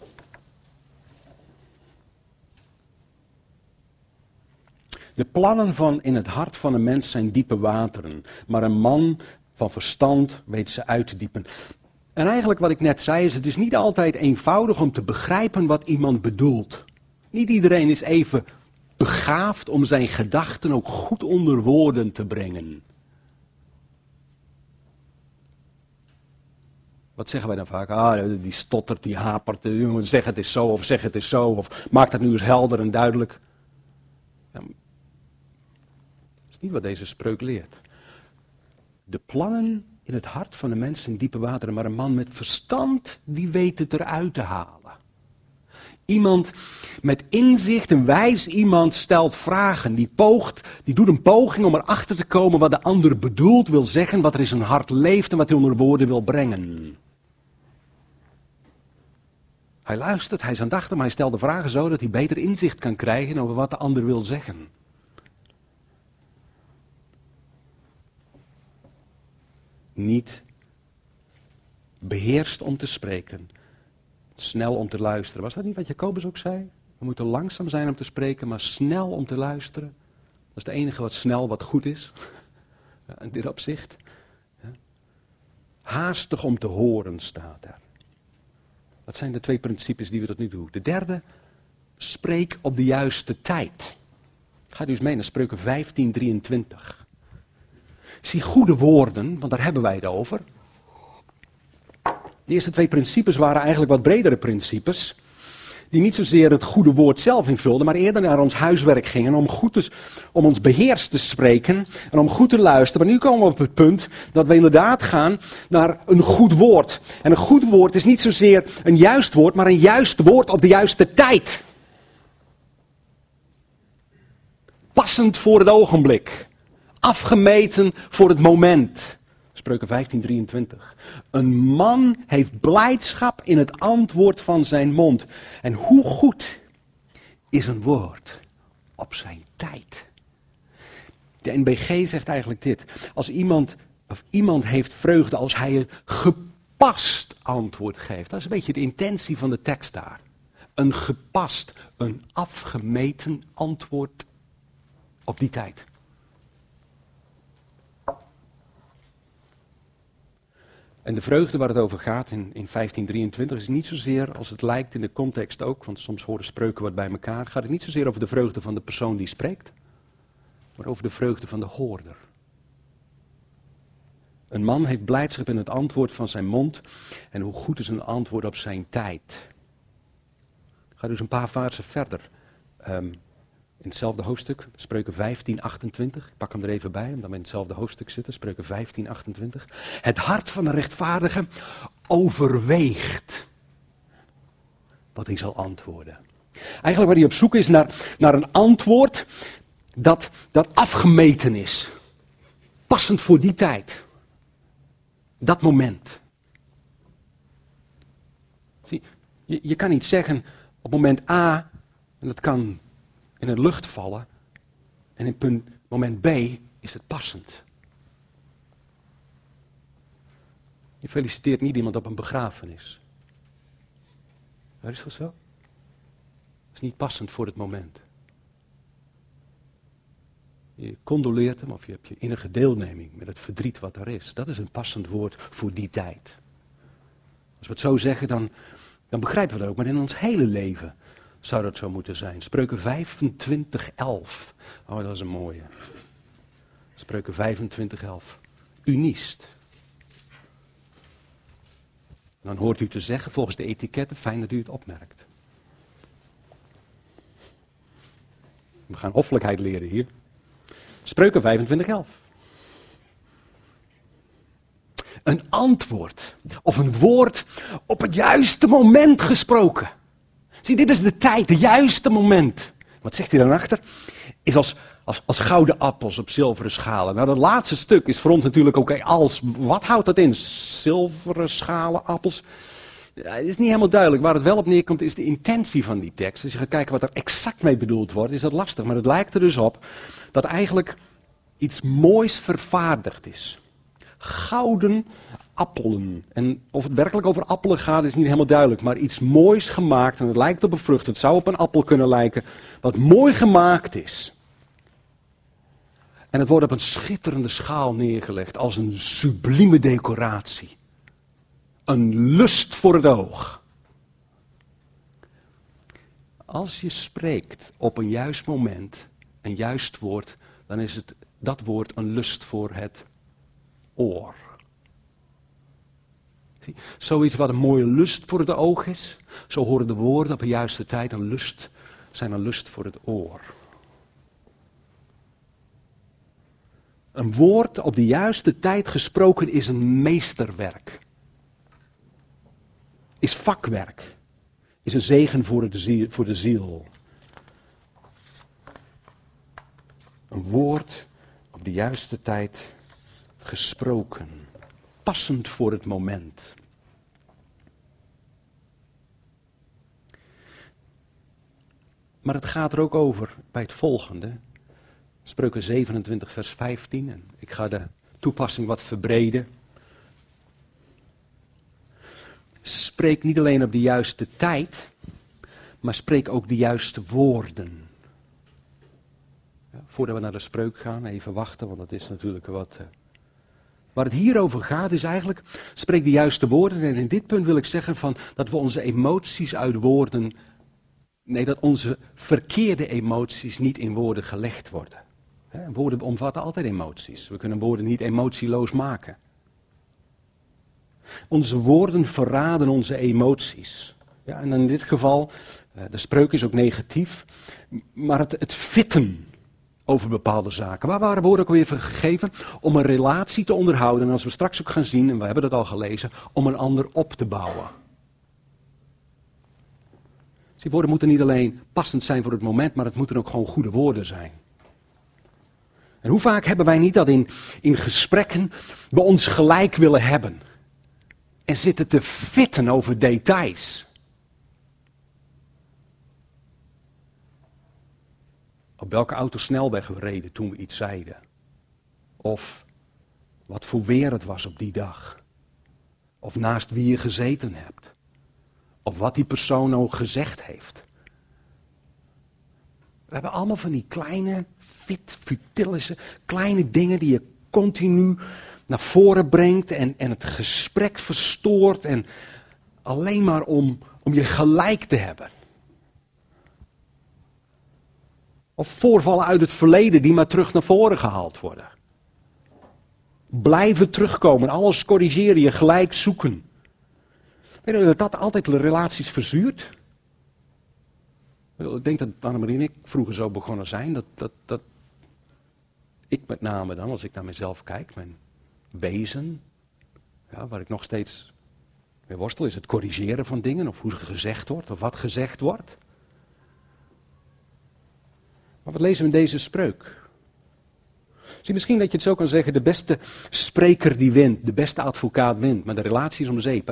De plannen van in het hart van een mens zijn diepe wateren, maar een man van verstand weet ze uit te diepen. En eigenlijk wat ik net zei is, het is niet altijd eenvoudig om te begrijpen wat iemand bedoelt. Niet iedereen is even begaafd om zijn gedachten ook goed onder woorden te brengen. Wat zeggen wij dan vaak? Die stottert, die hapert, zeg het is zo of zeg het is zo, of maak dat nu eens helder en duidelijk. Ja, dat is niet wat deze spreuk leert. De plannen in het hart van de mens zijn diepe wateren, maar een man met verstand, die weet het eruit te halen. Iemand met inzicht, een wijs iemand stelt vragen, die doet een poging om erachter te komen wat de ander bedoelt, wil zeggen, wat er in zijn hart leeft en wat hij onder woorden wil brengen. Hij luistert, hij is aandachtig, maar hij stelt de vragen zo dat hij beter inzicht kan krijgen over wat de ander wil zeggen. Niet beheerst om te spreken, snel om te luisteren. Was dat niet wat Jacobus ook zei? We moeten langzaam zijn om te spreken, maar snel om te luisteren. Dat is het enige wat snel, wat goed is. Ja, in dit opzicht. Ja. Haastig om te horen staat er. Dat zijn de 2 principes die we tot nu toe doen. De derde, spreek op de juiste tijd. Ga dus mee naar Spreuken 15:23. Zie goede woorden, want daar hebben wij het over. De eerste 2 principes waren eigenlijk wat bredere principes. Die niet zozeer het goede woord zelf invulden, maar eerder naar ons huiswerk gingen. Om ons beheerst te spreken en om goed te luisteren. Maar nu komen we op het punt dat we inderdaad gaan naar een goed woord. En een goed woord is niet zozeer een juist woord, maar een juist woord op de juiste tijd. Passend voor het ogenblik. Afgemeten voor het moment. Spreuken 15:23. Een man heeft blijdschap in het antwoord van zijn mond. En hoe goed is een woord op zijn tijd? De NBG zegt eigenlijk dit. Als iemand heeft vreugde als hij een gepast antwoord geeft. Dat is een beetje de intentie van de tekst daar. Een gepast, een afgemeten antwoord op die tijd. En de vreugde waar het over gaat in 15:23 is niet zozeer, als het lijkt in de context ook, want soms horen spreuken wat bij elkaar, gaat het niet zozeer over de vreugde van de persoon die spreekt, maar over de vreugde van de hoorder. Een man heeft blijdschap in het antwoord van zijn mond en hoe goed is een antwoord op zijn tijd. Ik ga dus een paar versen verder. In hetzelfde hoofdstuk, Spreuken 15:28. Ik pak hem er even bij, omdat we in hetzelfde hoofdstuk zitten. Spreuken 15:28. Het hart van een rechtvaardige overweegt wat hij zal antwoorden. Eigenlijk waar hij op zoek is naar een antwoord dat afgemeten is. Passend voor die tijd. Dat moment. Zie, je kan niet zeggen op moment A, en dat kan in de lucht vallen, en in moment B is het passend. Je feliciteert niet iemand op een begrafenis. Waar is dat zo? Dat is niet passend voor het moment. Je condoleert hem of je hebt je innige deelneming met het verdriet wat er is. Dat is een passend woord voor die tijd. Als we het zo zeggen, dan begrijpen we dat ook. Maar in ons hele leven zou dat zo moeten zijn. Spreuken 25:11. Oh, dat is een mooie. Spreuken 25:11. U niest. Dan hoort u te zeggen, volgens de etiketten, fijn dat u het opmerkt. We gaan hoffelijkheid leren hier. Spreuken 25:11. Een antwoord of een woord op het juiste moment gesproken. Zie, dit is de tijd, het juiste moment. Wat zegt hij dan achter? Is als als gouden appels op zilveren schalen. Nou, dat laatste stuk is voor ons natuurlijk ook als. Wat houdt dat in? Zilveren schalen, appels? Ja, het is niet helemaal duidelijk. Waar het wel op neerkomt is de intentie van die tekst. Als je gaat kijken wat er exact mee bedoeld wordt, is dat lastig. Maar het lijkt er dus op dat eigenlijk iets moois vervaardigd is. Gouden appelen. En of het werkelijk over appelen gaat is niet helemaal duidelijk. Maar iets moois gemaakt en het lijkt op een vrucht. Het zou op een appel kunnen lijken. Wat mooi gemaakt is. En het wordt op een schitterende schaal neergelegd als een sublieme decoratie. Een lust voor het oog. Als je spreekt op een juist moment, een juist woord, dan is dat woord een lust voor het oor. Zie, zoiets wat een mooie lust voor het oog is, zo horen de woorden op een juiste tijd zijn een lust voor het oor. Een woord op de juiste tijd gesproken is een meesterwerk. Is vakwerk. Is een zegen voor de ziel. Een woord op de juiste tijd gesproken. Passend voor het moment. Maar het gaat er ook over bij het volgende. Spreuken 27 vers 15. En ik ga de toepassing wat verbreden. Spreek niet alleen op de juiste tijd, maar spreek ook de juiste woorden. Ja, voordat we naar de spreuk gaan, even wachten, want dat is natuurlijk wat. Waar het hier over gaat is eigenlijk, spreek de juiste woorden. En in dit punt wil ik zeggen dat we onze emoties uit woorden, dat onze verkeerde emoties niet in woorden gelegd worden. Woorden omvatten altijd emoties. We kunnen woorden niet emotieloos maken. Onze woorden verraden onze emoties. Ja, en in dit geval, de spreuk is ook negatief, maar het fitten over bepaalde zaken. Waar waren woorden ook weer voor gegeven? Om een relatie te onderhouden en als we straks ook gaan zien, en we hebben dat al gelezen, om een ander op te bouwen. Die woorden moeten niet alleen passend zijn voor het moment, maar het moeten ook gewoon goede woorden zijn. En hoe vaak hebben wij niet dat in gesprekken we ons gelijk willen hebben? En zitten te fitten over details. Op welke autosnelweg we reden toen we iets zeiden. Of wat voor weer het was op die dag. Of naast wie je gezeten hebt. Of wat die persoon nou gezegd heeft. We hebben allemaal van die kleine, futilische, kleine dingen die je continu naar voren brengt en het gesprek verstoort en alleen maar om je gelijk te hebben. Of voorvallen uit het verleden die maar terug naar voren gehaald worden. Blijven terugkomen, alles corrigeren, je gelijk zoeken. Weet je dat altijd de relaties verzuurt? Ik denk dat Annemarie en ik vroeger zo begonnen zijn, dat ik met name dan, als ik naar mezelf kijk, mijn wezen, ja, waar ik nog steeds mee worstel, is het corrigeren van dingen, of hoe ze gezegd wordt, of wat gezegd wordt. Maar wat lezen we in deze spreuk? Zie, misschien dat je het zo kan zeggen, de beste spreker die wint, de beste advocaat wint, maar de relatie is om zeep, hè?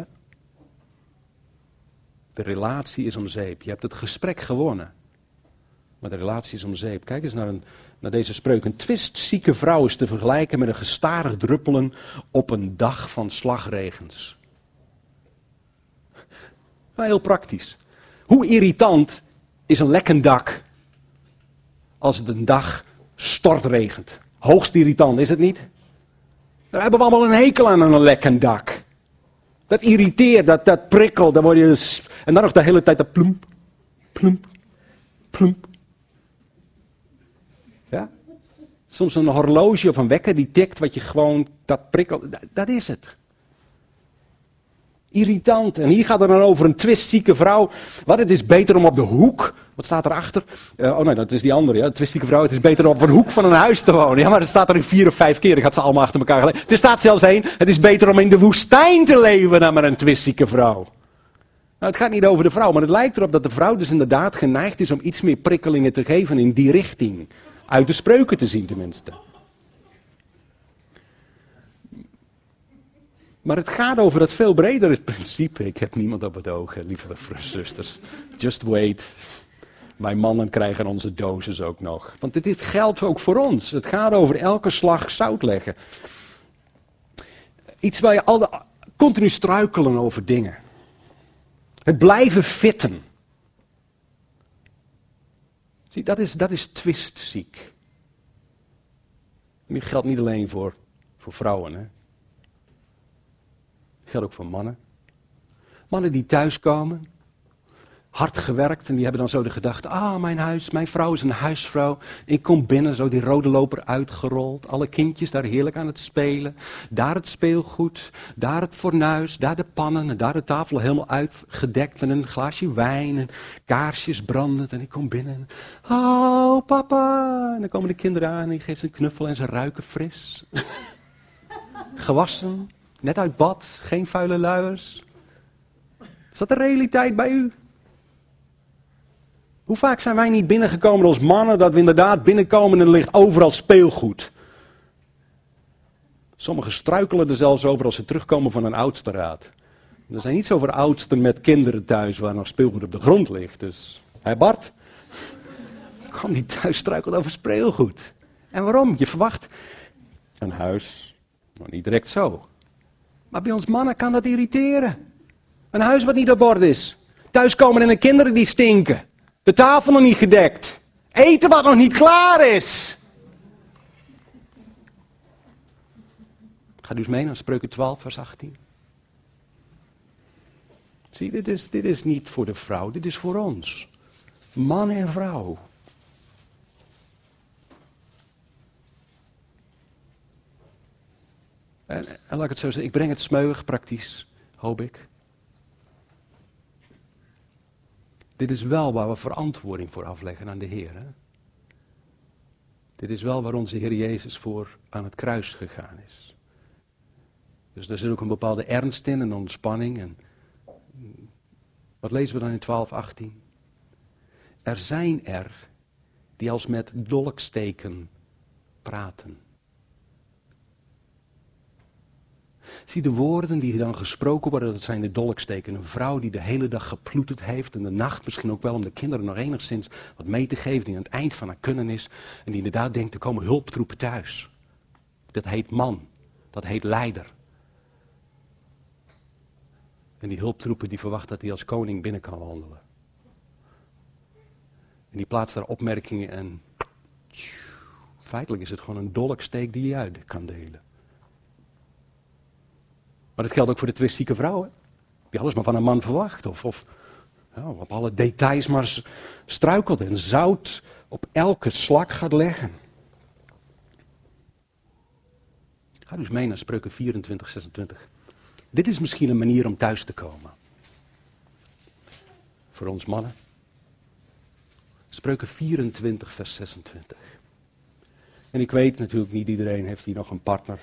De relatie is om zeep. Je hebt het gesprek gewonnen, maar de relatie is om zeep. Kijk eens naar deze spreuk. Een twistzieke vrouw is te vergelijken met een gestarig druppelen op een dag van slagregens. Nou, heel praktisch. Hoe irritant is een lekkend dak als het een dag stortregent? Hoogst irritant, is het niet? Daar hebben we allemaal een hekel aan een lekkend dak. Dat irriteert, dat prikkelt, dan word je dus. En dan nog de hele tijd dat plump, plump, plump. Ja? Soms een horloge of een wekker die tikt, wat je gewoon, dat prikkelt, dat is het. Irritant. En hier gaat het dan over een twistzieke vrouw. Wat, het is beter om op de hoek, wat staat erachter? Oh nee, dat is die andere, ja. Twistzieke vrouw, het is beter om op een hoek van een huis te wonen. Ja, maar dat staat er in 4 of 5 keer, dan gaat ze allemaal achter elkaar gelezen. Er staat zelfs één, het is beter om in de woestijn te leven dan met een twistzieke vrouw. Nou, het gaat niet over de vrouw, maar het lijkt erop dat de vrouw dus inderdaad geneigd is om iets meer prikkelingen te geven in die richting. Uit de spreuken te zien tenminste. Maar het gaat over dat veel bredere principe. Ik heb niemand op het oog, lieve zusters. Just wait. Wij mannen krijgen onze doses ook nog. Want dit geldt ook voor ons. Het gaat over elke slag zout leggen. Iets waar je continu struikelen over dingen. Het blijven fitten. Zie, dat is twistziek. En dit geldt niet alleen voor vrouwen. Hè. Het geldt ook voor mannen. Mannen die thuiskomen. Hard gewerkt en die hebben dan zo de gedachte, mijn vrouw is een huisvrouw. Ik kom binnen, zo die rode loper uitgerold. Alle kindjes daar heerlijk aan het spelen. Daar het speelgoed, daar het fornuis, daar de pannen en daar de tafel helemaal uitgedekt met een glaasje wijn en kaarsjes brandend. En ik kom binnen en, oh papa. En dan komen de kinderen aan en die geeft een knuffel en ze ruiken fris. Gewassen, net uit bad, geen vuile luiers. Is dat de realiteit bij u? Hoe vaak zijn wij niet binnengekomen als mannen, dat we inderdaad binnenkomen en er ligt overal speelgoed. Sommigen struikelen er zelfs over als ze terugkomen van een oudstenraad. Er zijn niet zoveel oudsten met kinderen thuis waar nog speelgoed op de grond ligt. Dus, hé Bart, kwam die thuis struikelt over speelgoed. En waarom? Je verwacht een huis, maar niet direct zo. Maar bij ons mannen kan dat irriteren. Een huis wat niet op orde is. Thuiskomen en de kinderen die stinken. De tafel nog niet gedekt. Eten wat nog niet klaar is. Ga dus mee naar Spreuken 12, vers 18. Zie, dit is niet voor de vrouw, dit is voor ons. Man en vrouw. En laat ik het zo zeggen, ik breng het smeuig praktisch, hoop ik. Dit is wel waar we verantwoording voor afleggen aan de Heer. Hè? Dit is wel waar onze Heer Jezus voor aan het kruis gegaan is. Dus daar zit ook een bepaalde ernst in en ontspanning. En wat lezen we dan in 12:18? Er zijn er die als met dolksteken praten. Zie, de woorden die dan gesproken worden, dat zijn de dolksteken. Een vrouw die de hele dag geploeterd heeft en de nacht misschien ook wel om de kinderen nog enigszins wat mee te geven, die aan het eind van haar kunnen is. En die inderdaad denkt, er komen hulptroepen thuis. Dat heet man, dat heet leider. En die hulptroepen die verwacht dat hij als koning binnen kan wandelen. En die plaatst daar opmerkingen en feitelijk is het gewoon een dolksteek die je uit kan delen. Maar dat geldt ook voor de twistzieke vrouwen. Die alles maar van een man verwacht. Of op alle details maar struikelt en zout op elke slak gaat leggen. Ga dus mee naar Spreuken 24, 26. Dit is misschien een manier om thuis te komen. Voor ons mannen. Spreuken 24, vers 26. En ik weet natuurlijk niet iedereen heeft hier nog een partner.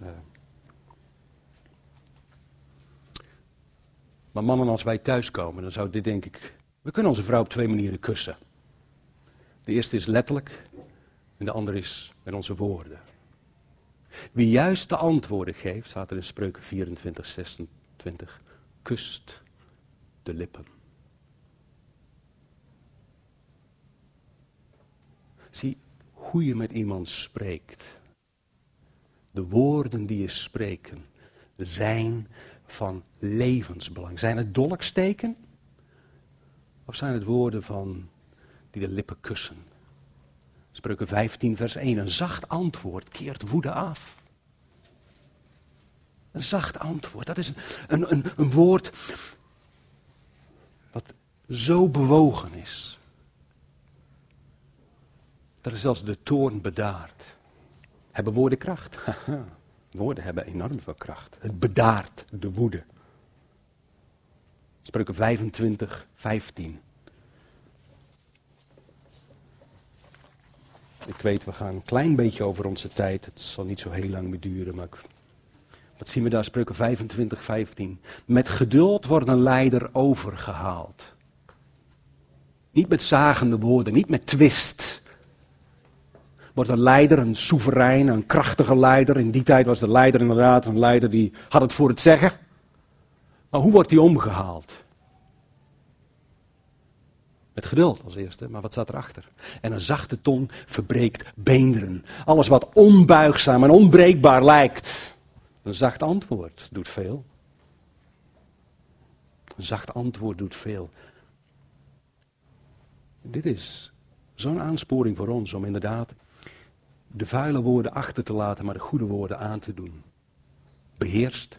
Maar mannen, als wij thuiskomen, dan zou dit denk ik... We kunnen onze vrouw op 2 manieren kussen. De eerste is letterlijk en de andere is met onze woorden. Wie juist de antwoorden geeft, staat er in Spreuken 24, 26, kust de lippen. Zie, hoe je met iemand spreekt. De woorden die je spreken zijn van levensbelang. Zijn het dolksteken? Of zijn het woorden die de lippen kussen? Spreuken 15 vers 1. Een zacht antwoord keert woede af. Een zacht antwoord. Dat is een woord wat zo bewogen is. Dat is zelfs de toorn bedaart. Hebben woorden kracht? Woorden hebben enorm veel kracht. Het bedaart de woede. Spreuken 25, 15. Ik weet, we gaan een klein beetje over onze tijd. Het zal niet zo heel lang meer duren. Maar wat zien we daar? Spreuken 25, 15. Met geduld wordt een leider overgehaald. Niet met zagende woorden, niet met twist. wordt een leider, een soeverein, een krachtige leider. In die tijd was de leider inderdaad een leider die had het voor het zeggen. Maar hoe wordt die omgehaald? Met geduld als eerste, maar wat staat erachter? En een zachte tong verbreekt beenderen. Alles wat onbuigzaam en onbreekbaar lijkt. Een zacht antwoord doet veel. Een zacht antwoord doet veel. Dit is zo'n aansporing voor ons om inderdaad de vuile woorden achter te laten, maar de goede woorden aan te doen. Beheerst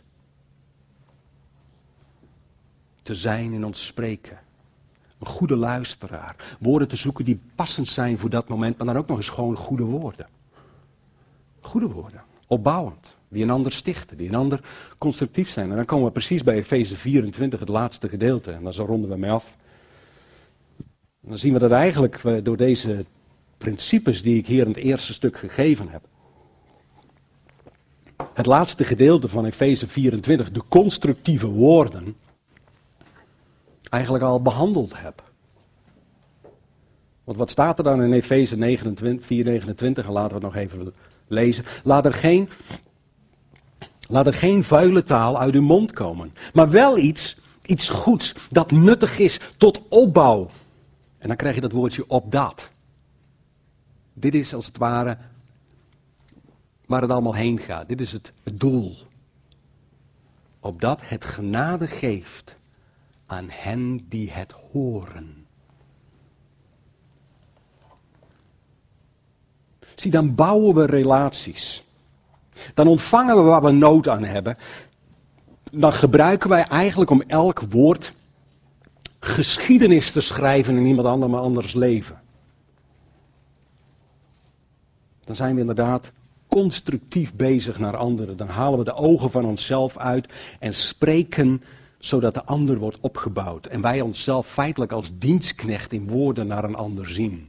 te zijn in ons spreken. Een goede luisteraar. Woorden te zoeken die passend zijn voor dat moment, maar dan ook nog eens gewoon goede woorden. Goede woorden. Opbouwend. Die een ander stichten, die een ander constructief zijn. En dan komen we precies bij Efeze 24, het laatste gedeelte. En dan ronden we mee af. En dan zien we dat eigenlijk door deze principes die ik hier in het eerste stuk gegeven heb. Het laatste gedeelte van Efeze 24, de constructieve woorden, eigenlijk al behandeld heb. Want wat staat er dan in Efeze 4:29, en laten we het nog even lezen. Laat er geen vuile taal uit uw mond komen, maar wel iets goeds dat nuttig is tot opbouw. En dan krijg je dat woordje opdat. Dit is als het ware waar het allemaal heen gaat. Dit is het doel. Opdat het genade geeft aan hen die het horen. Zie, dan bouwen we relaties. Dan ontvangen we waar we nood aan hebben. Dan gebruiken wij eigenlijk om elk woord geschiedenis te schrijven in iemand anders leven. Dan zijn we inderdaad constructief bezig naar anderen. Dan halen we de ogen van onszelf uit en spreken zodat de ander wordt opgebouwd. En wij onszelf feitelijk als dienstknecht in woorden naar een ander zien.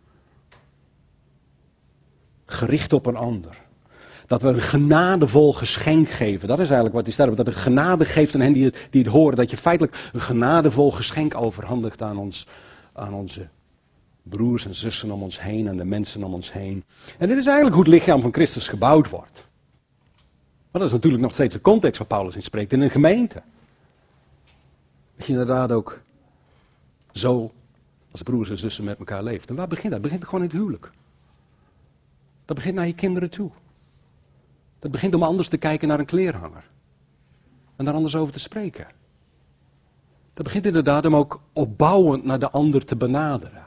Gericht op een ander. Dat we een genadevol geschenk geven. Dat is eigenlijk wat die staat. Dat een genade geeft aan hen die het horen. Dat je feitelijk een genadevol geschenk overhandigt aan onze broers en zussen om ons heen. En de mensen om ons heen. En dit is eigenlijk hoe het lichaam van Christus gebouwd wordt. Maar dat is natuurlijk nog steeds de context waar Paulus in spreekt. In een gemeente. Dat je inderdaad ook zo als broers en zussen met elkaar leeft. En waar begint dat? Het begint gewoon in het huwelijk. Dat begint naar je kinderen toe. Dat begint om anders te kijken naar een kleerhanger. En daar anders over te spreken. Dat begint inderdaad om ook opbouwend naar de ander te benaderen.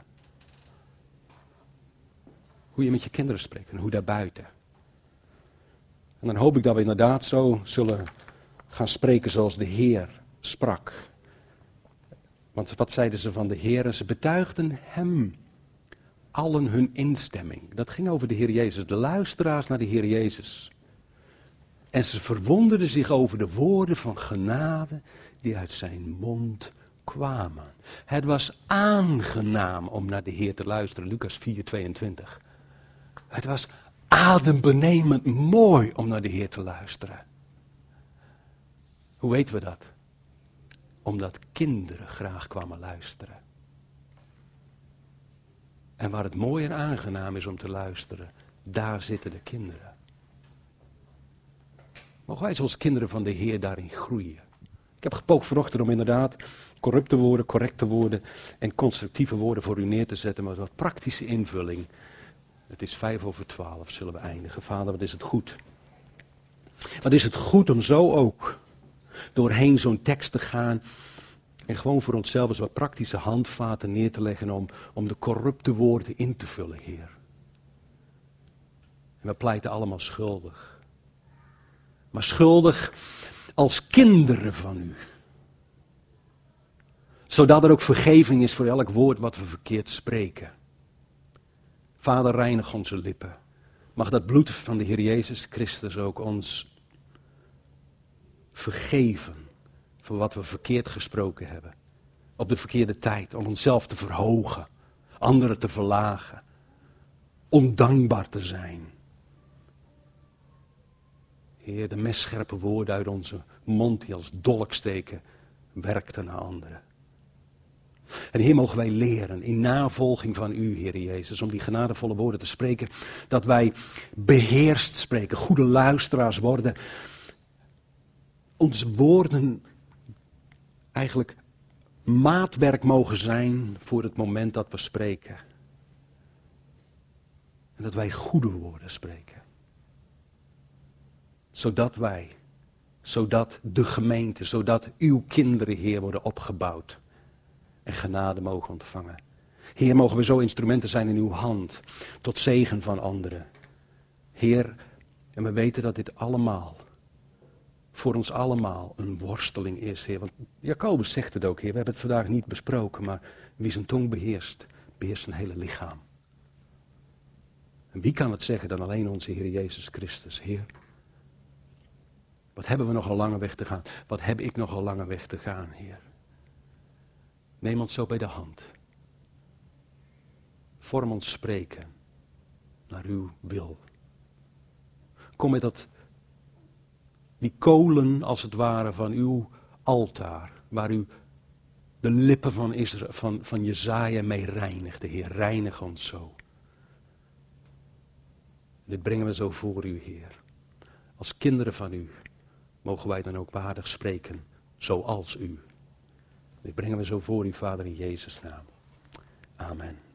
Hoe je met je kinderen spreekt en hoe daarbuiten. En dan hoop ik dat we inderdaad zo zullen gaan spreken zoals de Heer sprak. Want wat zeiden ze van de Heer? Ze betuigden hem allen hun instemming. Dat ging over de Heer Jezus, de luisteraars naar de Heer Jezus. En ze verwonderden zich over de woorden van genade die uit zijn mond kwamen. Het was aangenaam om naar de Heer te luisteren, Lucas 4:22. Het was adembenemend mooi om naar de Heer te luisteren. Hoe weten we dat? Omdat kinderen graag kwamen luisteren. En waar het mooi en aangenaam is om te luisteren, daar zitten de kinderen. Mogen wij zoals kinderen van de Heer daarin groeien. Ik heb gepoogd vanochtend om inderdaad corrupte woorden, correcte woorden en constructieve woorden voor u neer te zetten, maar wat praktische invulling. Het is 11:55, zullen we eindigen. Vader, wat is het goed. Wat is het goed om zo ook doorheen zo'n tekst te gaan en gewoon voor onszelf eens wat praktische handvaten neer te leggen om de corrupte woorden in te vullen, Heer. En we pleiten allemaal schuldig. Maar schuldig als kinderen van u. Zodat er ook vergeving is voor elk woord wat we verkeerd spreken. Vader, reinig onze lippen. Mag dat bloed van de Heer Jezus Christus ook ons vergeven voor wat we verkeerd gesproken hebben. Op de verkeerde tijd, om onszelf te verhogen, anderen te verlagen, ondankbaar te zijn. Heer, de messcherpe woorden uit onze mond die als dolk steken, werkten naar anderen. En Heer, mogen wij leren in navolging van u, Heer Jezus, om die genadevolle woorden te spreken, dat wij beheerst spreken, goede luisteraars worden. Onze woorden eigenlijk maatwerk mogen zijn voor het moment dat we spreken. En dat wij goede woorden spreken. Zodat de gemeente, zodat uw kinderen, Heer, worden opgebouwd. En genade mogen ontvangen. Heer, mogen we zo instrumenten zijn in uw hand, tot zegen van anderen. Heer, en we weten dat dit allemaal, voor ons allemaal, een worsteling is, Heer. Want Jacobus zegt het ook, Heer, we hebben het vandaag niet besproken, maar wie zijn tong beheerst, beheerst zijn hele lichaam. En wie kan het zeggen dan alleen onze Heer Jezus Christus, Heer? Wat hebben we nog een lange weg te gaan? Wat heb ik nog een lange weg te gaan, Heer? Neem ons zo bij de hand. Vorm ons spreken naar uw wil. Kom met die kolen als het ware van uw altaar, waar u de lippen van Jesaja mee reinigde. Heer, reinig ons zo. Dit brengen we zo voor u, Heer. Als kinderen van u mogen wij dan ook waardig spreken, zoals u. Dit brengen we zo voor u, Vader, in Jezus' naam. Amen.